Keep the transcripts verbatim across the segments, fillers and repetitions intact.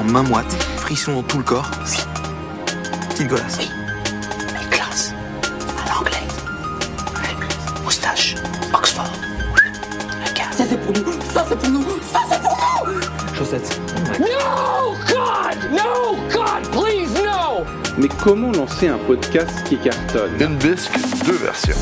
en main moite, frisson dans tout le corps. Petite golasse. Oui, mais classe. À l'anglais. Moustache. Oxford. Regarde. Ça c'est pour nous, ça c'est pour nous, ça c'est pour nous. Chaussettes. No, God! No, God, please, no! Mais comment lancer un podcast qui cartonne ? Limp Bizkit, deux versions.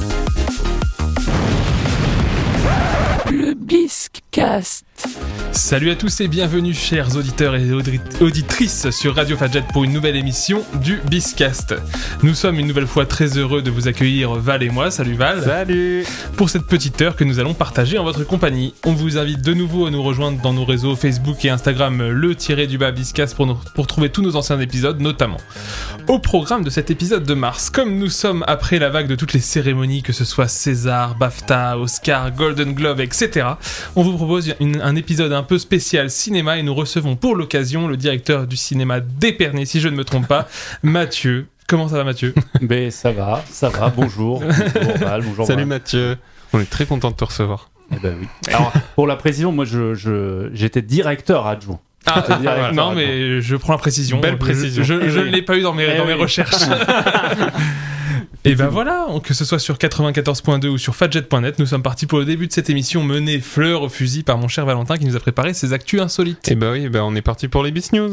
Le Biscast. Salut à tous et bienvenue chers auditeurs et auditrices sur Radio Fadjet pour une nouvelle émission du Biscast. Nous sommes une nouvelle fois très heureux de vous accueillir Val et moi, salut Val. Salut. Pour cette petite heure que nous allons partager en votre compagnie. On vous invite de nouveau à nous rejoindre dans nos réseaux Facebook et Instagram, le tiré du bas Biscast pour, nous, pour trouver tous nos anciens épisodes notamment. Au programme de cet épisode de mars, comme nous sommes après la vague de toutes les cérémonies, que ce soit César, BAFTA, Oscar, Golden Globe, et cetera, on vous propose une, un épisode un peu spécial cinéma et nous recevons pour l'occasion le directeur du cinéma d'Épernay, si je ne me trompe pas, Mathieu. Comment ça va Mathieu ? Ben ça va, ça va, bonjour. Bonjour Val, bonjour Salut Val. Mathieu, on est très content de te recevoir. Eh ben oui. Alors, pour la précision, moi je, je, j'étais directeur adjoint. Ah, directeur non adjoint. mais je prends la précision. Belle précision. Je, je, Eh je oui. ne l'ai pas eu dans mes, Eh dans oui. mes recherches. Et ben voilà, que ce soit sur quatre-vingt-quatorze point deux ou sur fadjet point net, nous sommes partis pour le début de cette émission menée fleur au fusil par mon cher Valentin qui nous a préparé ses actus insolites. Et bah oui, bah on est parti pour les Bis News.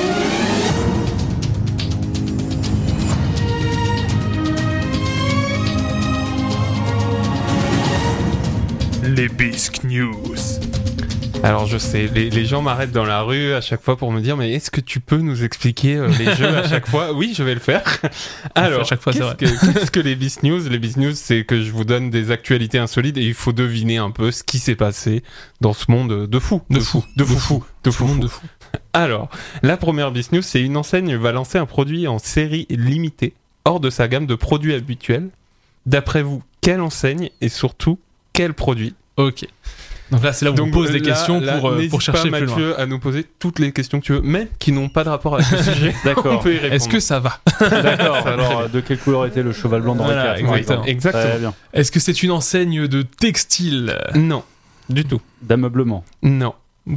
Les Bisque News. Alors je sais, les, les gens m'arrêtent dans la rue à chaque fois pour me dire mais est-ce que tu peux nous expliquer euh, les jeux à chaque fois ? Oui, je vais le faire. Alors, à chaque fois, c'est qu'est-ce, vrai. que, qu'est-ce que les Bis News ? Les Bis News, c'est que je vous donne des actualités insolites et il faut deviner un peu ce qui s'est passé dans ce monde de fou. De fou. De fou. fou. De fou. monde fou. de fou. Alors, la première Bis News, c'est une enseigne va lancer un produit en série limitée, hors de sa gamme de produits habituels. D'après vous, quelle enseigne et surtout, quel produit ? Ok. Donc là, c'est là où Donc on pose des là, questions là, pour, euh, n'hésite pour chercher pas, plus loin. Mathieu, à nous poser toutes les questions que tu veux, mais qui n'ont pas de rapport avec le sujet. D'accord. On peut y répondre. Est-ce que ça va ? D'accord. Ça va Alors, très euh, de quelle couleur était le cheval blanc dans Voilà, les cartes exactement. Exactement. Très bien. Est-ce que c'est une enseigne de textile, Non, du tout. D'ameublement. Non.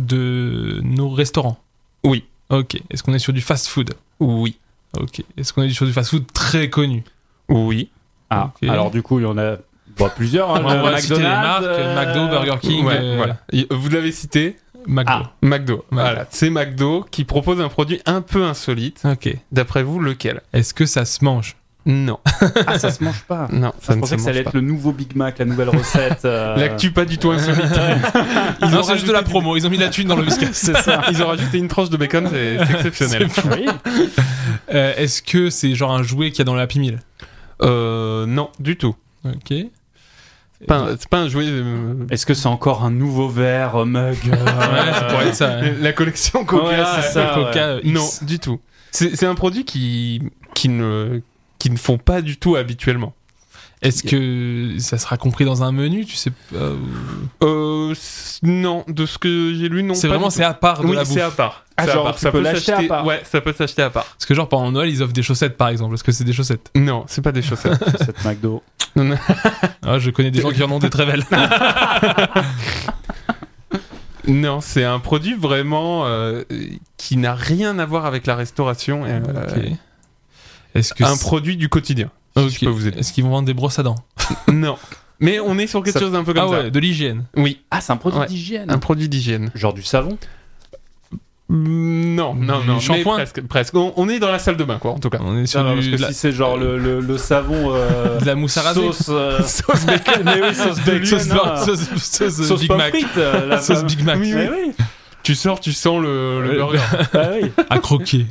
de nos restaurants ? Oui. Ok. Est-ce qu'on est sur du fast-food ? Oui. Ok. Est-ce qu'on est sur du fast-food très connu ? Oui. Ah, Ok. alors du coup, il y en a bon, plusieurs. Hein, On le va citer les marques, euh, McDo, Burger King, Ouais, euh, voilà. Y- Vous l'avez cité, McDo. Ah. McDo. Voilà, c'est McDo qui propose un produit un peu insolite. Ok. D'après vous, lequel ? Est-ce que ça se mange ? Non. Ah, ça se mange pas. Non, Je ça ne pensais se que ça allait mange être pas. le nouveau Big Mac, la nouvelle recette. euh, L'actu pas du tout insolite. Ils ont non, c'est juste de la rajouté promo. Ils ont mis la thune dans le biscuit. C'est ça. Ils ont rajouté une tranche de bacon, c'est, c'est exceptionnel. Oui. Euh, est-ce que c'est genre un jouet qu'il y a dans la Happy Meal ? Euh, non, du tout. Ok. Pas un- c'est pas un jouet. euh, Est-ce que c'est encore un nouveau verre euh, mug euh, Ouais, ça pourrait être ça. ouais. La collection Coca. Ouais, c'est ça. Coca, X. Non, du tout. C'est, c'est un produit qui, qui, ne, qui ne font pas du tout habituellement. Est-ce que ça sera compris dans un menu ? Tu sais pas. ou- Euh, c- non, de ce que j'ai lu, non. C'est pas vraiment du c'est tout. à part de Oui, la c'est bouffe. à part. Ah, C'est à genre, part. tu Ça peux peut l'acheter s'acheter- à part. Ouais, ça peut s'acheter à part. Parce que genre pendant Noël ils offrent des chaussettes par exemple. Est-ce que c'est des chaussettes ? Non, c'est pas des chaussettes. Cette McDo. Ah, je connais des gens qui en ont des très belles. Non, c'est un produit vraiment euh, qui n'a rien à voir avec la restauration. euh, Ok. Est-ce que un c'est- produit du quotidien. Ok. Si je peux vous aider. Est-ce qu'ils vont vendre des brosses à dents ? Non. Mais on est sur quelque Ça- chose d'un peu comme Ah ça. ouais, de l'hygiène. Oui, Ah, c'est un produit Ouais. d'hygiène. un produit d'hygiène. Genre du savon. Mm, Non, non, Du non. mais shampoing presque, presque. On, on est dans la salle de bain, quoi, en tout cas. On est sur Non, non, parce du, que de, la, si c'est genre le, le, le savon. euh, de la mousse à raser. Sauce. euh, Sauce bacon. Mais oui, sauce bacon. Sauce, hein. sauce, sauce, Sauce Big pas Mac. frite. euh, la Sauce femme. Big Mac. Oui, oui. oui. Tu sors, tu sens le, le Ouais. burger. Ah oui. À croquer.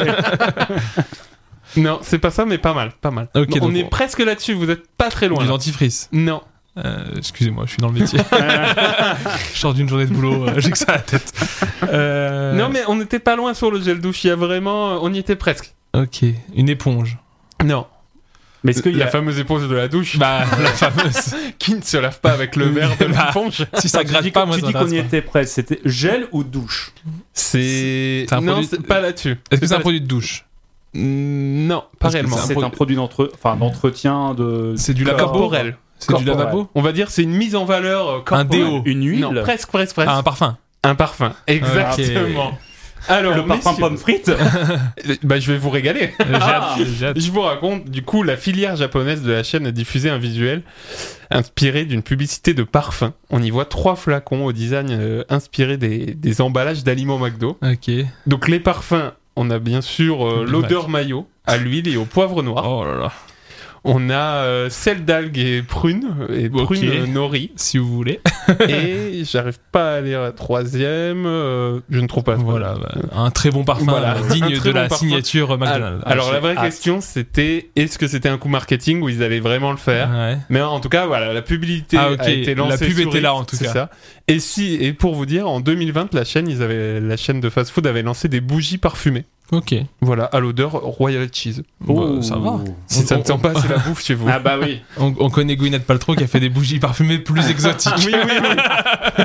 Non, c'est pas ça, mais pas mal, pas mal. Ok, on donc est on- presque là-dessus, vous êtes pas très loin. Du là. dentifrice. Non. Euh, excusez-moi, je suis dans le métier. Je sors d'une journée de boulot, euh, j'ai que ça à la tête. Euh, Non, mais on était pas loin sur le gel douche. Il y a vraiment. On y était presque. Ok, une éponge. Non. Mais est-ce qu'il y La a. fameuse éponge de la douche Bah, la fameuse. qui ne se lave pas avec le verre de Bah, l'éponge. Si ça Attends, tu gratte dis, pas, moi tu ça dis qu'on m'intéresse y pas. était presque. C'était gel ou douche? C'est. C'est un non, produit- c'est pas là-dessus. Est-ce que c'est pas un produit de douche ? là- Mm, Non, pas Parce que réellement. c'est un C'est pro- un produit d'entre... enfin, d'entretien de. C'est du Corps- lavabo. Corporel. C'est du corporel. lavabo. On va dire c'est une mise en valeur euh, corporelle. Un déo. Une huile. Non, presque, presque, presque. Ah, un parfum. Un parfum. Exactement. Alors, Le parfum messieurs, pomme frite. bah, je vais vous régaler. J'ai hâte, j'ai hâte. Je vous raconte, du coup, la filière japonaise de la chaîne a diffusé un visuel inspiré d'une publicité de parfum. On y voit trois flacons au design euh, inspiré des, des emballages d'aliments McDo. Ok. Donc les parfums, on a bien sûr euh, Big l'odeur Mac. mayo à l'huile et au poivre noir. Oh là là. On a euh, sel d'algues et prunes, et Ok. prunes euh, nori. Si vous voulez. Et j'arrive pas à lire la troisième, euh, je ne trouve pas. Voilà, bah, un très bon parfum Voilà. euh, digne Un très de la bon parfum. signature Alors, McDonald's. alors la vraie Ah, question c'était est-ce que c'était un coup marketing où ils allaient vraiment le faire? Ouais. Mais en tout cas, voilà, la publicité Ah, ok. a été lancée. La pub sur était là, X, en tout c'est cas. ça. Et si, et pour vous dire, en deux mille vingt, la chaîne, ils avaient, la chaîne de fast-food avait lancé des bougies parfumées. Ok. Voilà, à l'odeur royal cheese. Bah, ça va. Si On- ça ne on- sent pas, c'est la bouffe chez vous. Ah bah oui. On, on connaît Gwyneth Paltrow qui a fait des bougies parfumées plus exotiques. oui, oui, oui.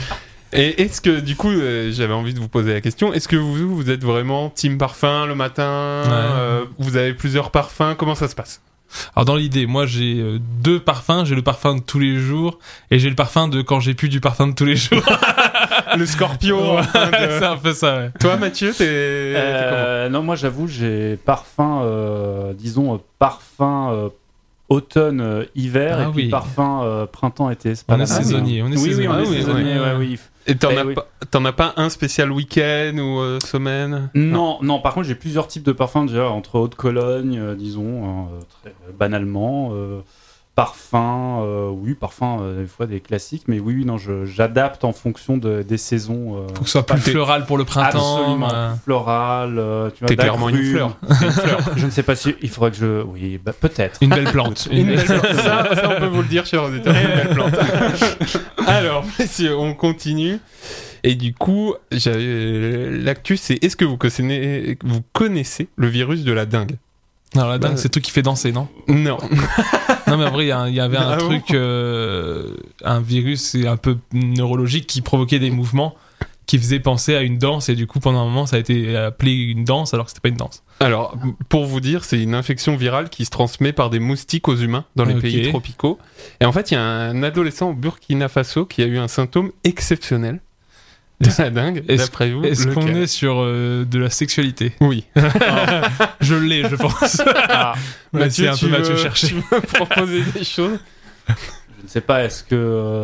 Et est-ce que, du coup, euh, j'avais envie de vous poser la question, est-ce que vous, vous êtes vraiment team parfum le matin? euh, Vous avez plusieurs parfums? Comment ça se passe? Alors dans l'idée, moi j'ai euh, deux parfums. J'ai le parfum de tous les jours et j'ai le parfum de quand j'ai plus du parfum de tous les jours. Le Scorpio. enfin, de- C'est un peu ça, ouais. Toi, Mathieu, t'es, t'es comment? Euh, non, moi j'avoue, j'ai parfum, euh, disons, euh, parfum euh, automne, euh, hiver, Ah et puis oui. parfum euh, printemps-été. C'est pas On la est même. saisonnier, on est Oui, oui, saisonnier. on Ah est oui, saisonnier, ouais. ouais, oui. Et t'en, Eh as oui. pas, t'en as pas un spécial week-end ou euh, semaine? Non, non, par contre, j'ai plusieurs types de parfums, déjà, entre eau de Cologne, euh, disons, hein, euh, très banalement, euh, parfum, euh, oui, parfum, euh, des fois des classiques, mais oui, oui, non, je- j'adapte en fonction de, des saisons. euh, Faut que ce soit plus T'es- floral pour le printemps. Absolument, euh, plus floral, euh, tu vois, T'es clairement une d'agrumes. fleur. T'es une fleur. Je ne sais pas si, il faudrait que je, oui, bah, peut-être. Une belle plante. Une belle plante. ça, ça, on peut vous le dire, chers auditeurs, une belle plante. Alors, messieurs, on continue. Et du coup, j'avais... l'actu, c'est est-ce que vous connaissez, vous connaissez le virus de la dengue? Alors la dingue, Bah, c'est le truc qui fait danser, non? Non. Non, mais en vrai, il y, a un- il y avait un Ah bon truc, euh, un virus un peu neurologique qui provoquait des mouvements qui faisaient penser à une danse, et du coup, pendant un moment, ça a été appelé une danse alors que c'était pas une danse. Alors, pour vous dire, c'est une infection virale qui se transmet par des moustiques aux humains dans les Ok. pays tropicaux. Et en fait, il y a un adolescent au Burkina Faso qui a eu un symptôme exceptionnel de la dengue, Est-ce- d'après vous. Est-ce qu'on lequel est sur euh, de la sexualité? Oui. Je l'ai, je pense. Ah, Ouais, c'est un tu peu Mathieu veux- chercher. Tu veux proposer des choses? je ne sais pas, est-ce que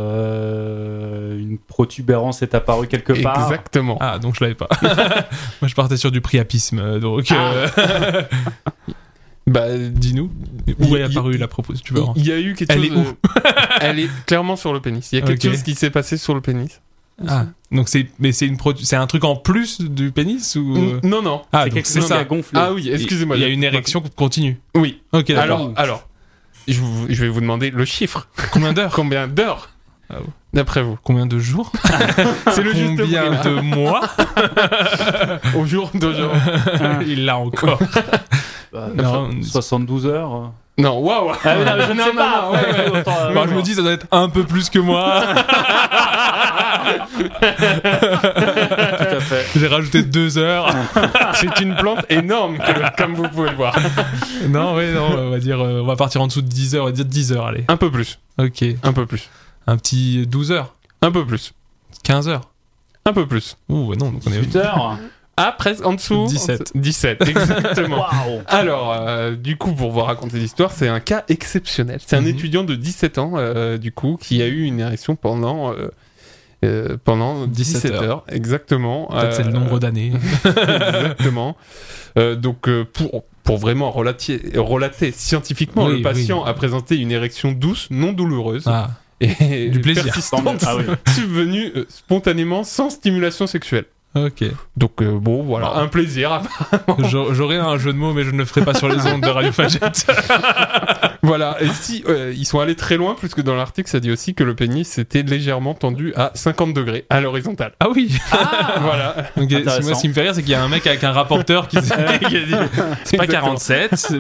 euh, une protubérance est apparue quelque part? Exactement. Ah, donc je l'avais pas. Moi, je partais sur du priapisme, donc... euh, Bah, dis-nous, où Il- est apparue il- la proposition? il y a eu quelque Elle chose. est où euh, Elle est clairement sur le pénis. Il y a quelque Ok. chose qui s'est passé sur le pénis. Ah, donc c'est, mais c'est une produ- c'est un truc en plus du pénis ou N- Non, non. Ah, c'est donc quelque c'est chose qui a ça. gonflé. Ah oui, excusez-moi. Il y a je- une érection continue. Oui. Ok, d'accord. Alors, alors, je, vous- je vais vous demander le chiffre. Combien d'heures? Combien d'heures Ah bon. d'après vous? Combien de jours? C'est le juste prix, Combien là. de mois? Au jour d'aujourd'hui. Il l'a encore. Bah, Non, soixante-douze heures. euh. Non, waouh. Ah oui, non, mais je ne Non, sais non, pas. non, ouais, ouais, ouais, autant, euh, Bah, je me dis, ça doit être un peu plus que moi. tout à fait. J'ai rajouté deux heures. C'est une plante énorme, que- comme vous pouvez le voir. Non, ouais, non, on va dire, euh, on va partir en dessous de dix heures. On va dire dix heures, allez. Un peu plus. Ok. Un peu plus. Un petit douze heures. Un peu plus. quinze heures. Un peu plus. Ouh, ouais, non, donc on est. dix-huit heures. Ah, presque en dessous. dix-sept. dix-sept, exactement. Waouh. Alors, euh, du coup, pour vous raconter l'histoire, c'est un cas exceptionnel. C'est un Mhm. étudiant de dix-sept ans, euh, du coup, qui a eu une érection pendant, euh, euh, pendant dix-sept dix-sept heures. Exactement. Peut-être c'est le Euh, nombre d'années. Exactement. Euh, donc, euh, pour, pour vraiment relater, relater scientifiquement, Oui, le patient oui. a présenté une érection douce, non douloureuse, Ah, et du plaisir. persistante, Ah oui. subvenue euh, spontanément sans stimulation sexuelle. ok. Donc, euh, bon, voilà, Bon. un plaisir. J'a- J'aurais un jeu de mots, mais je ne le ferai pas sur les ondes de Radio Fagette. Voilà, et si euh, ils sont allés très loin, puisque dans l'article, ça dit aussi que le pénis était légèrement tendu à cinquante degrés à l'horizontale. Ah oui. Voilà. Donc, Intéressant. moi, ce qui me fait rire, c'est qu'il y a un mec avec un rapporteur qui, qui a dit c'est pas Exactement. quarante-sept. c'est-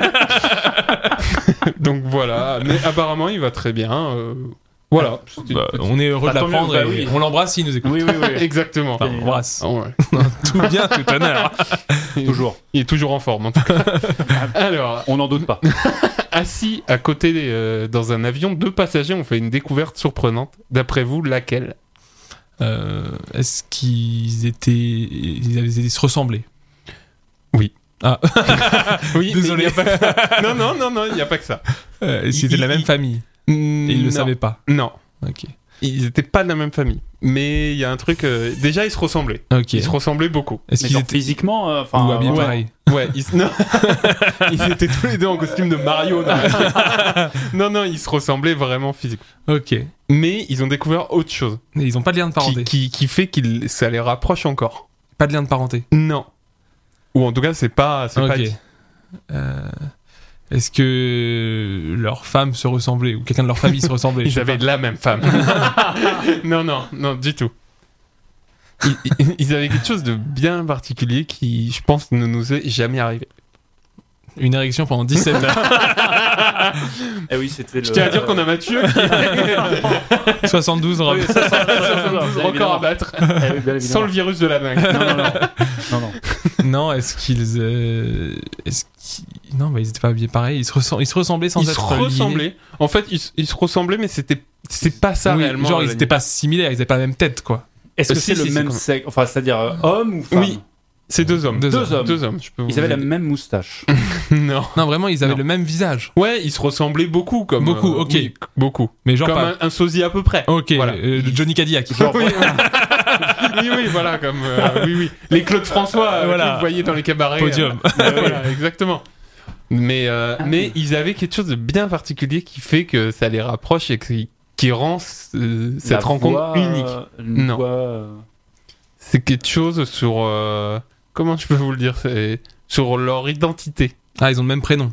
Donc voilà, mais apparemment, il va très bien. euh, Voilà. C'était une Bah, petite- on est heureux Bah, de tant mieux, l'apprendre bah et oui. on l'embrasse s'il nous écoute. Oui, oui, oui. Exactement. Enfin, on embrasse. Ah ouais. Tout bien, tout honneur. Toujours. Il est toujours en forme, en tout cas. Alors, On n'en doute pas. assis à côté euh, dans un avion, deux passagers ont fait une découverte surprenante. D'après vous, laquelle? Euh, est-ce qu'ils étaient, ils, avaient, ils se ressemblaient? Oui. Ah. Oui. Désolé. Mais y a pas que ça. Non, non, non, non, il n'y a pas que ça. Euh, est-ce qu'ils étaient de la même il... famille? Mmh, Et ils le non. savaient pas. Non. Ok. Ils n'étaient pas de la même famille. Mais il y a un truc. Euh... Déjà, ils se ressemblaient. Ok. Ils se ressemblaient beaucoup. Est-ce Mais qu'ils genre étaient physiquement, euh, enfin, ou habillés ouais. pareil? Ouais, ils... Non. Ils étaient tous les deux en costume de Mario. dans la- non, non, ils se ressemblaient vraiment physiquement. Ok. Et Mais ils ont découvert autre chose ils ont pas de lien de parenté. qui, qui, qui fait que ça les rapproche encore. Pas de lien de parenté. Non. Ou en tout cas, c'est pas. C'est Ok. pas dit. Euh, Est-ce que leurs femmes se ressemblaient ou quelqu'un de leur famille se ressemblait? Je Ils sais avaient pas. de la même femme. non, non, non, du tout. Ils, ils- ils avaient quelque chose de bien particulier qui, je pense, ne nous est jamais arrivé. Une érection pendant dix-sept heures. Eh oui, c'était le. Je tiens à dire qu'on a Mathieu qui soixante-douze robes. Oui, ça, ça, ça, ça, ça, ça, est record à battre. Eh oui, bien évidemment. Sans le virus de la dingue. Non, non, non. non, non. Non, est-ce qu'ils. euh, Est-ce qu'ils... Non, bah, ils étaient pas habillés pareil. Ils se, ressem- ils se ressemblaient sans Ils se être liés. ressemblaient. En fait, ils, se- ils se ressemblaient, mais c'était c'est pas ça Oui, réellement. genre, ils la étaient pas similaires, ils avaient pas la même tête, quoi. Est-ce que Euh, si, c'est si, le c'est même comme- sexe, enfin, c'est-à-dire euh, homme ou femme? Oui. C'est deux hommes. Deux Deux hommes. Deux hommes. Je peux vous Ils avaient la aider. même moustache. Non. Non, vraiment, ils avaient Non. le même visage. Ouais, ils se ressemblaient beaucoup, comme. Beaucoup, euh, ok. oui, beaucoup. Mais genre Comme pas. un, un sosie à peu près. Ok, Voilà. euh, le Johnny Cadillac. Genre, oui, oui, oui, voilà, comme euh, oui, oui, les Claude François euh, Voilà. que vous voyez dans les cabarets. Podium. euh, voilà, exactement. Mais euh, Ah mais oui. ils avaient quelque chose de bien particulier qui fait que ça les rapproche et qui, qui rend euh, cette la rencontre voix, unique. euh, une Non. voix, euh, C'est quelque chose sur euh, comment je peux vous le dire, c'est sur leur identité. Ah, ils ont le même prénom,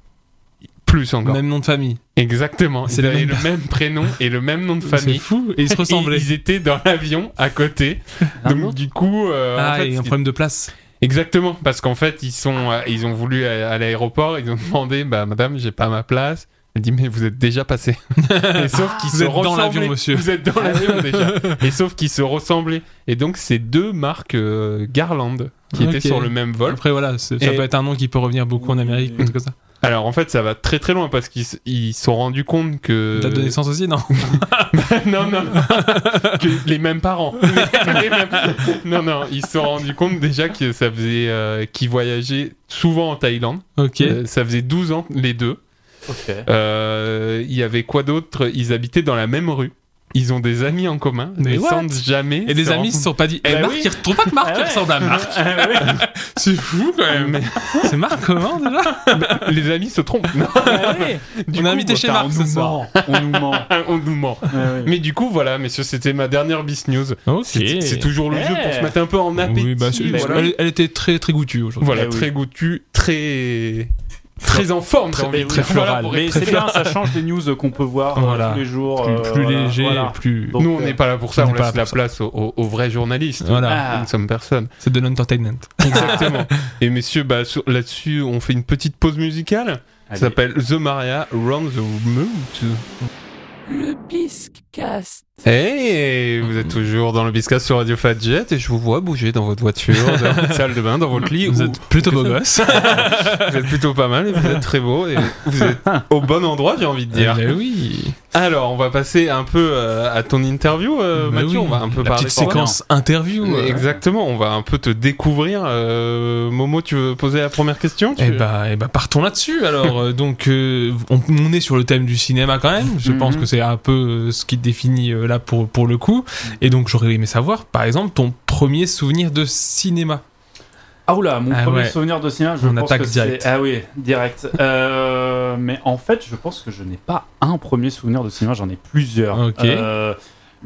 Plus encore. même nom de famille. Exactement. C'est Ils les avaient mêmes- le même prénom et le même nom de C'est famille. fou. Et ils se Et ressemblaient. ils étaient dans l'avion à côté. Un Donc autre du coup, euh, en Ah, fait, il y a un ce qui- problème de place. exactement, parce qu'en fait, ils sont, euh, ils ont voulu aller à l'aéroport, ils ont demandé, bah madame, j'ai pas ma place. Elle dit mais vous êtes déjà passé. Et sauf qu'ils Vous se êtes dans ressemblaient. l'avion, monsieur. Vous êtes dans l'avion déjà. Et sauf qu'ils se ressemblaient. Et donc c'est deux marques euh, Garland qui étaient Ok. sur le même vol. Après, voilà, c'est- ça Et- peut être un nom qui peut revenir beaucoup en Amérique, Oui. ou tout comme ça. Alors en fait, ça va très très loin parce qu'ils s- ils se sont rendus compte que Date de naissance aussi, non? non, non, que les mêmes parents. Les mêmes- Non, non, ils se sont rendus compte déjà que ça faisait, euh, qu'ils voyageaient souvent en Thaïlande. Ok. Euh, ça faisait douze ans les deux. Ok. Euh, Il y avait quoi d'autre? Ils habitaient dans la même rue. Ils ont des amis en commun, Mais mais what? sans jamais. Et les se amis se sont pas dit, eh, Bah Marc, oui. il retrouve pas que Marc Ah il ouais. ressemble à Marc. Ah oui. C'est fou quand même. Mais C'est Marc comment déjà? les amis se trompent. Non. Ah oui. Du On coup, a invité bon, chez Car Marc on ce nous soir. ment. On nous ment. on nous ment. Ah oui. Mais du coup, voilà, messieurs, c'était ma dernière bis news. Ok. C'est c'est toujours le Eh. jeu pour se mettre un peu en appétit. Oui, bah, c'est- voilà. elle, elle était très très goûtue aujourd'hui. Voilà, Eh oui. très goûtu, très très en forme, j'ai Très- envie de très dire. Voilà, floral. pour Mais être c'est très bien, ça change des news qu'on peut voir euh, Voilà. tous les jours. Plus, euh, plus voilà, léger, voilà. plus. Donc, Nous, on euh, n'est pas là pour ça, on on, n'est pas laisse là la pour place aux, aux- aux vrais journalistes. Voilà. Ah. Nous ne sommes personne. C'est de l'entertainment. Exactement. Et messieurs, bah, sur- là-dessus, on fait une petite pause musicale. Allez. Ça s'appelle The Maria Round the Moon. Le Biscast. Hey, vous êtes toujours dans le Biscast sur Radio Fadjet et je vous vois bouger dans votre voiture, dans votre salle de bain, dans votre lit. Vous où- êtes plutôt beau gosse. Vous êtes plutôt pas mal et vous êtes très beau et vous êtes au bon endroit, j'ai envie de dire. Eh oui. Alors, on va passer un peu euh, à ton interview, euh, Bah Mathieu. oui. On va un peu La parler petite de toi. séquence interview. euh. Exactement, on va un peu te découvrir. Euh, Momo, tu veux poser la première question tu- Eh bah, eh bah, partons là-dessus. Alors, euh, donc, euh, on, on est sur le thème du cinéma quand même. Je Mhm. pense que c'est un peu euh, ce qui te définit euh, là pour, pour le coup. Et donc, j'aurais aimé savoir, par exemple, ton premier souvenir de cinéma. Ah oula, mon Ah premier ouais. souvenir de cinéma, je On pense attaque que direct. c'est... Ah oui, direct. Euh, mais en fait, je pense que je n'ai pas un premier souvenir de cinéma, j'en ai plusieurs. Ok. Euh,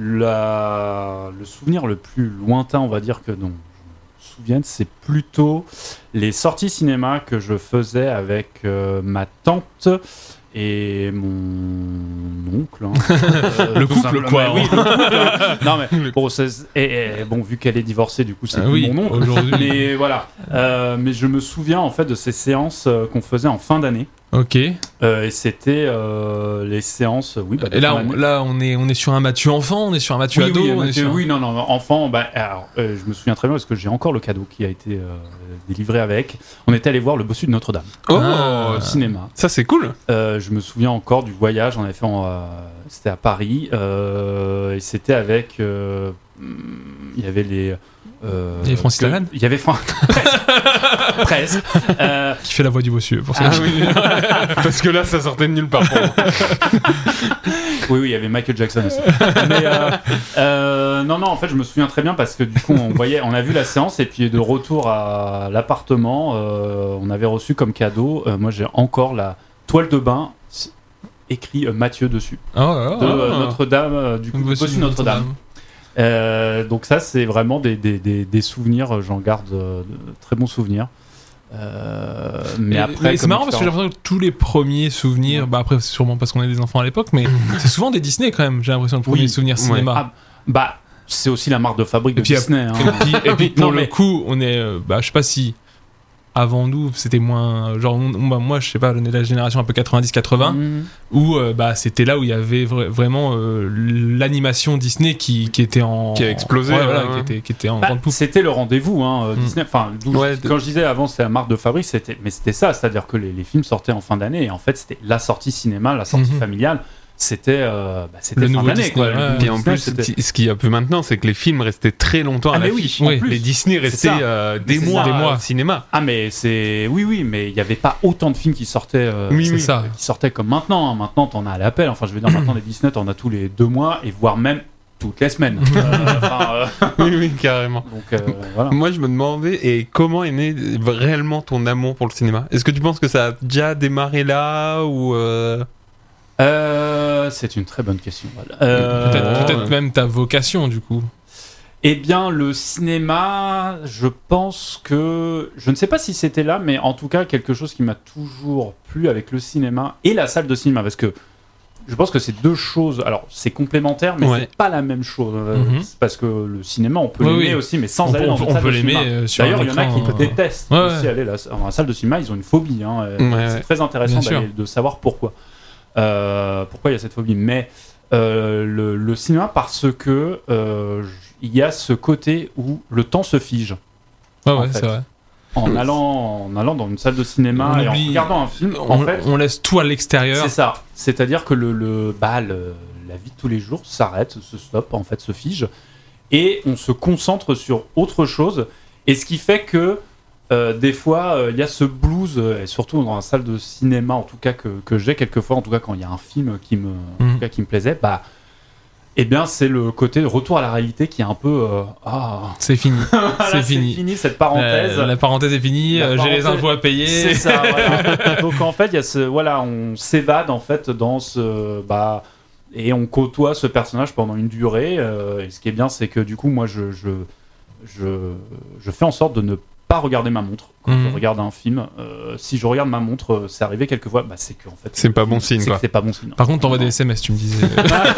la... Le souvenir le plus lointain, on va dire, que dont je me souvienne, c'est plutôt les sorties cinéma que je faisais avec euh, ma tante et mon oncle. hein. Euh, Le tout couple, simplement. quoi, Mais oui, hein. le couple, hein. Non, mais bon, c'est- et, et, bon, vu qu'elle est divorcée, du coup, c'est Ah plus oui, mon oncle. aujourd'hui. Mais voilà. Euh, mais je me souviens en fait de ces séances euh, qu'on faisait en fin d'année. Ok. Euh, et c'était euh, les séances. Oui, bah, de Et là, fin on, d'année. là on, est, on est sur un Mathieu enfant, on est sur un Mathieu oui, ado. oui, on est Mathieu, sur... oui, non, non, enfant. Bah, alors, euh, je me souviens très bien parce que j'ai encore le cadeau qui a été euh, délivré avec. On était allé voir Le Bossu de Notre-Dame Oh, Ah. au cinéma. ça c'est cool. Euh, je me souviens encore du voyage. On avait fait, en, euh, c'était à Paris euh, et c'était avec euh, il y avait les. Euh, Il y avait Francis que- Lalanne Il y avait Francis. Presque. Presque. Euh, Qui fait la voix du bossu pour ça. Ah oui, parce que là, ça sortait de nulle part. pour moi. Oui, oui, il y avait Michael Jackson aussi. Mais euh, euh, non, non, en fait, je me souviens très bien parce que du coup, on voyait, on a vu la séance et puis de retour à l'appartement, euh, on avait reçu comme cadeau. euh, moi, j'ai encore la toile de bain s- écrit euh, Mathieu dessus Oh, oh, de oh. euh, Notre-Dame, euh, du coup, Bossu Bossu Notre-Dame. Euh, donc ça, c'est vraiment des, des, des, des souvenirs. J'en garde euh, de très bons souvenirs. Euh, mais Et- après, mais c'est comme marrant parce que j'ai expérience- l'impression que tous les premiers souvenirs, bah après c'est sûrement parce qu'on est des enfants à l'époque, mais c'est souvent des Disney quand même. J'ai l'impression le premier Oui, souvenir ouais. cinéma. Ah, bah, c'est aussi la marque de fabrique de Et puis, Disney. hein. Et puis, et puis, pour Non, le mais- coup, on est, euh, bah je sais pas si avant nous c'était moins, genre on- on- bah, moi je sais pas, on est de la génération un peu quatre-vingt-dix quatre-vingts Mhm. où euh, bah c'était là où il y avait vra- vraiment euh, l'animation Disney qui, qui était en Qui a explosé, ouais, voilà, ouais, qui ouais. était qui était en Bah, grande poupe. c'était le rendez-vous, hein, euh, Mm. Disney. Enfin, d'où- Ouais, de- quand je disais avant, c'est la marque de fabrique, c'était, mais c'était ça, c'est-à-dire que les, les films sortaient en fin d'année et en fait, c'était la sortie cinéma, la sortie Mhm. familiale. C'était, euh, bah, c'était Le fin nouveau d'année, Disney, quoi. Le ouais. nouveau Et en Disney, plus, c'était- ce qui- ce qu'il y a plus maintenant, c'est que les films restaient très longtemps à Ah, mais oui, l'affiche. en Oui, plus. Les Disney restaient ça. euh, des C'est mois ça. Des mois. au cinéma. Ah, mais c'est, oui, oui, mais il n'y avait pas autant de films qui sortaient. euh, Oui, c'est oui. ça. Qui sortaient comme maintenant. hein. Maintenant, t'en as à l'appel. Enfin, je veux dire, maintenant, les Disney, t'en as tous les deux mois et voire même toutes les semaines. Euh, enfin, euh, Oui, oui, carrément. donc, euh, voilà. Moi, je me demandais, et comment est né réellement ton amour pour le cinéma? Est-ce que tu penses que ça a déjà démarré là ou euh, Euh, c'est une très bonne question. Voilà. Euh, Peut-être peut-être ouais. même ta vocation du coup. Eh bien, le cinéma, je pense que... Je ne sais pas si c'était là, mais en tout cas, quelque chose qui m'a toujours plu avec le cinéma et la salle de cinéma, parce que je pense que c'est deux choses... Alors, c'est complémentaire, mais Ouais. c'est pas la même chose. Euh, Mhm. c'est parce que le cinéma, on peut Oui, l'aimer oui. aussi, mais sans on aller peut, dans on une peut- salle on peut de l'aimer cinéma. euh, sur D'ailleurs, un il y en a qui écran, euh, détestent Ouais, aussi ouais. aller là, dans la salle de cinéma. Ils ont une phobie. Hein, euh, Ouais, c'est ouais. très intéressant Bien d'aller- de savoir pourquoi. Euh, pourquoi il y a cette phobie. Mais euh, le, le cinéma, parce que euh, j- il y a ce côté où le temps se fige. Ouais, en ouais, fait. c'est vrai. En allant, en allant dans une salle de cinéma On et oublie- en regardant un film, On, en fait, on laisse tout à l'extérieur. c'est ça. C'est-à-dire que le, le, bah, le- la vie de tous les jours s'arrête, se stoppe, en fait, se fige. Et on se concentre sur autre chose. Et ce qui fait que euh, des fois, euh, il y a ce blues, euh, et surtout dans la salle de cinéma, en tout cas, que, que j'ai quelquefois, en tout cas quand il y a un film qui me, en Mhm. tout cas, qui me plaisait, bah, eh bien, c'est le côté retour à la réalité qui est un peu... euh, ah, C'est fini. voilà, c'est fini. fini cette parenthèse. La, la parenthèse est finie. La euh, J'ai les parenthèse- impôts à payer. C'est ça, voilà. Donc en fait, il y a ce, voilà, on s'évade en fait dans ce, bah, et on côtoie ce personnage pendant une durée. euh, et ce qui est bien, c'est que du coup, moi, je, je, je, je fais en sorte de ne pas regarder ma montre quand Mhm. je regarde un film. Euh, si je regarde ma montre, euh, c'est arrivé quelques fois, bah, c'est que en fait, C'est pas bon signe, c'est quoi. que c'est pas bon signe. Par contre, t'envoies des S M S, tu me disais.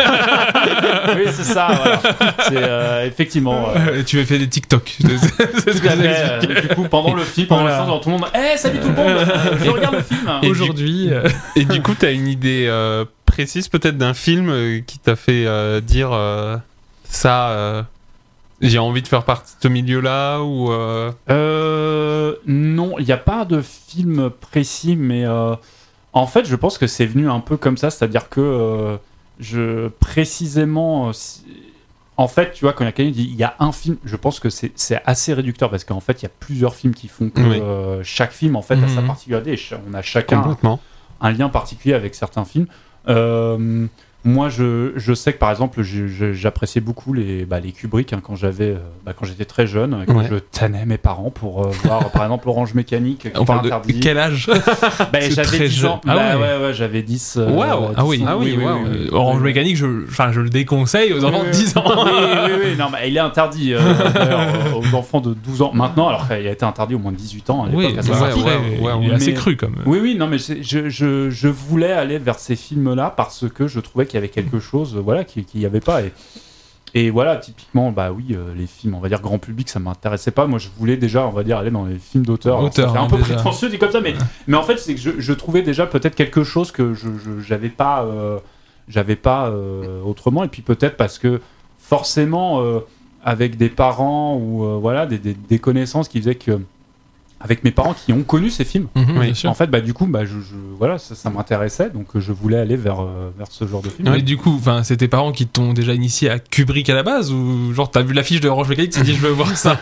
oui, c'est ça. Voilà. C'est euh, effectivement. euh, tu veux faire des TikTok. C'est ce que tout à j'ai fait, expliqué. euh, du coup, pendant le film, pendant Voilà. le film, tout le monde, eh, salut tout le monde, euh, je regarde le film. Et du- Aujourd'hui, euh, Et du coup, t'as une idée euh, précise peut-être d'un film euh, qui t'a fait euh, dire euh, ça, euh, j'ai envie de faire partie de ce milieu-là ou euh, Euh, non, il n'y a pas de film précis, mais euh, en fait, je pense que c'est venu un peu comme ça, c'est-à-dire que euh, je précisément, euh, si- en fait, tu vois, quand il y a quelqu'un qui dit il y a un film, je pense que c'est c'est assez réducteur parce qu'en fait, il y a plusieurs films qui font que Oui. euh, chaque film en fait a sa Mhm. particularité. Et cha- on a chacun complètement. un lien particulier avec certains films. Euh, moi, je, je sais que par exemple, je- je- j'appréciais beaucoup les, bah, les Kubrick hein, quand j'avais, euh, bah, quand j'étais très jeune, quand Ouais. je tannais mes parents pour euh, voir par exemple Orange Mécanique. qui on était parle de interdit. quel âge Bah, c'est j'avais très dix jeune. ans. Ah Bah, ouais. ouais, ouais, j'avais dix. euh, Waouh. dix Ah oui, ans. ah oui, waouh. Euh, Orange Mécanique, je, enfin, je le déconseille aux enfants de dix ans. Oui, oui, oui, non, mais il est interdit euh, d'ailleurs, euh, aux enfants de douze ans maintenant, alors qu'il a été interdit au moins de dix-huit ans à l'époque. Oui, à sa bah, sortie. après, ouais, ouais, il est mais- assez cru comme. Oui, oui, non, mais c'est- je, je, je voulais aller vers ces films-là parce que je trouvais qu'il y avait quelque chose, euh, voilà, qu'il n'y avait pas. Et, et voilà, typiquement, bah oui, euh, les films, on va dire grand public, ça m'intéressait pas. Moi, je voulais déjà, on va dire, aller dans les films d'auteur. Alors, ça Auteur, fait un hein, peu déjà. prétentieux dit comme ça, mais, mais en fait, c'est que je, je trouvais déjà peut-être quelque chose que je je- j'avais pas, euh, j'avais pas euh, autrement. Et puis peut-être parce que forcément, euh, avec des parents ou euh, voilà, des, des, des connaissances qui faisaient que avec mes parents qui ont connu ces films. Mhm, Oui. bien sûr. En fait, bah, du coup, bah, je, je- voilà, ça, ça m'intéressait, donc euh, je voulais aller vers, euh, vers ce genre de film. Mais du coup, enfin, c'est tes parents qui t'ont déjà initié à Kubrick à la base ou genre t'as vu l'affiche de Orange Mécanique, tu t'es dit je veux voir ça.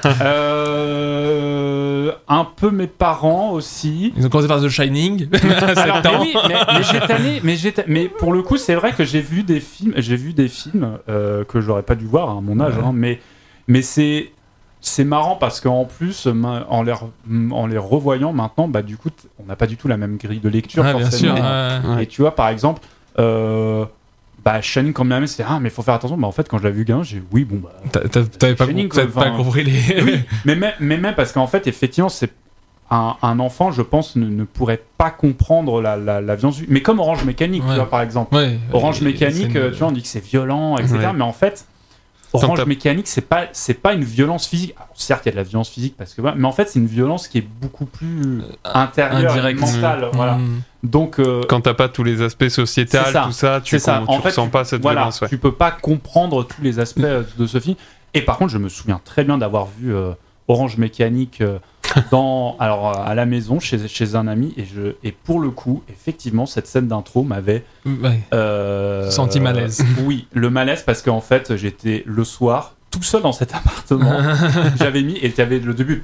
Euh, un peu mes parents aussi. Ils ont commencé par The Shining. à Alors, sept mais ans. oui, mais, mais j'ai tanné, mais, j'ai ta- mais pour le coup, c'est vrai que j'ai vu des films, j'ai vu des films euh, que j'aurais pas dû voir à mon âge, Ouais. hein, mais, mais c'est, c'est marrant parce qu'en plus, ma- en les, re- en les revoyant maintenant, bah, du coup, t- on n'a pas du tout la même grille de lecture. Ah, bien sûr. forcément. ouais. Ouais. Et tu vois, par exemple, euh, bah, Shining, quand même, c'était ah, mais faut faire attention. Bah, en fait, quand je l'ai vu gamin, j'ai oui, bon, bah. T'as- t'as- T'avais pas, Shining, t'avais quoi, pas enfin, compris les. Oui, mais même, mais même parce qu'en fait, effectivement, c'est un, un enfant, je pense, ne, ne pourrait pas comprendre la, la, la violence. Mais comme Orange Mécanique, Ouais. tu vois, par exemple. Ouais. Orange Et- Mécanique, c'est une- euh, tu vois, on dit que c'est violent, et cetera. Ouais. Mais en fait, Quand Orange t'as- Mécanique, c'est pas, c'est pas une violence physique. Alors, certes, il y a de la violence physique, parce que, voilà, mais en fait, c'est une violence qui est beaucoup plus intérieure, et indirect. mentale. Mmh. Voilà. Mmh. Donc, euh, Quand t'as pas tous les aspects sociétals, C'est ça. tout ça, tu, C'est ça. com- tu En fait, ressens tu- pas cette voilà, violence. Ouais. tu peux pas comprendre tous les aspects euh, de ce film. Et par contre, je me souviens très bien d'avoir vu euh, Orange Mécanique euh, dans, alors, euh, à la maison chez, chez un ami. Et, je, et pour le coup, effectivement, cette scène d'intro m'avait Ouais. euh, Senti malaise. Oui, le malaise parce qu'en fait, j'étais le soir tout seul dans cet appartement. J'avais mis et tu avais le début.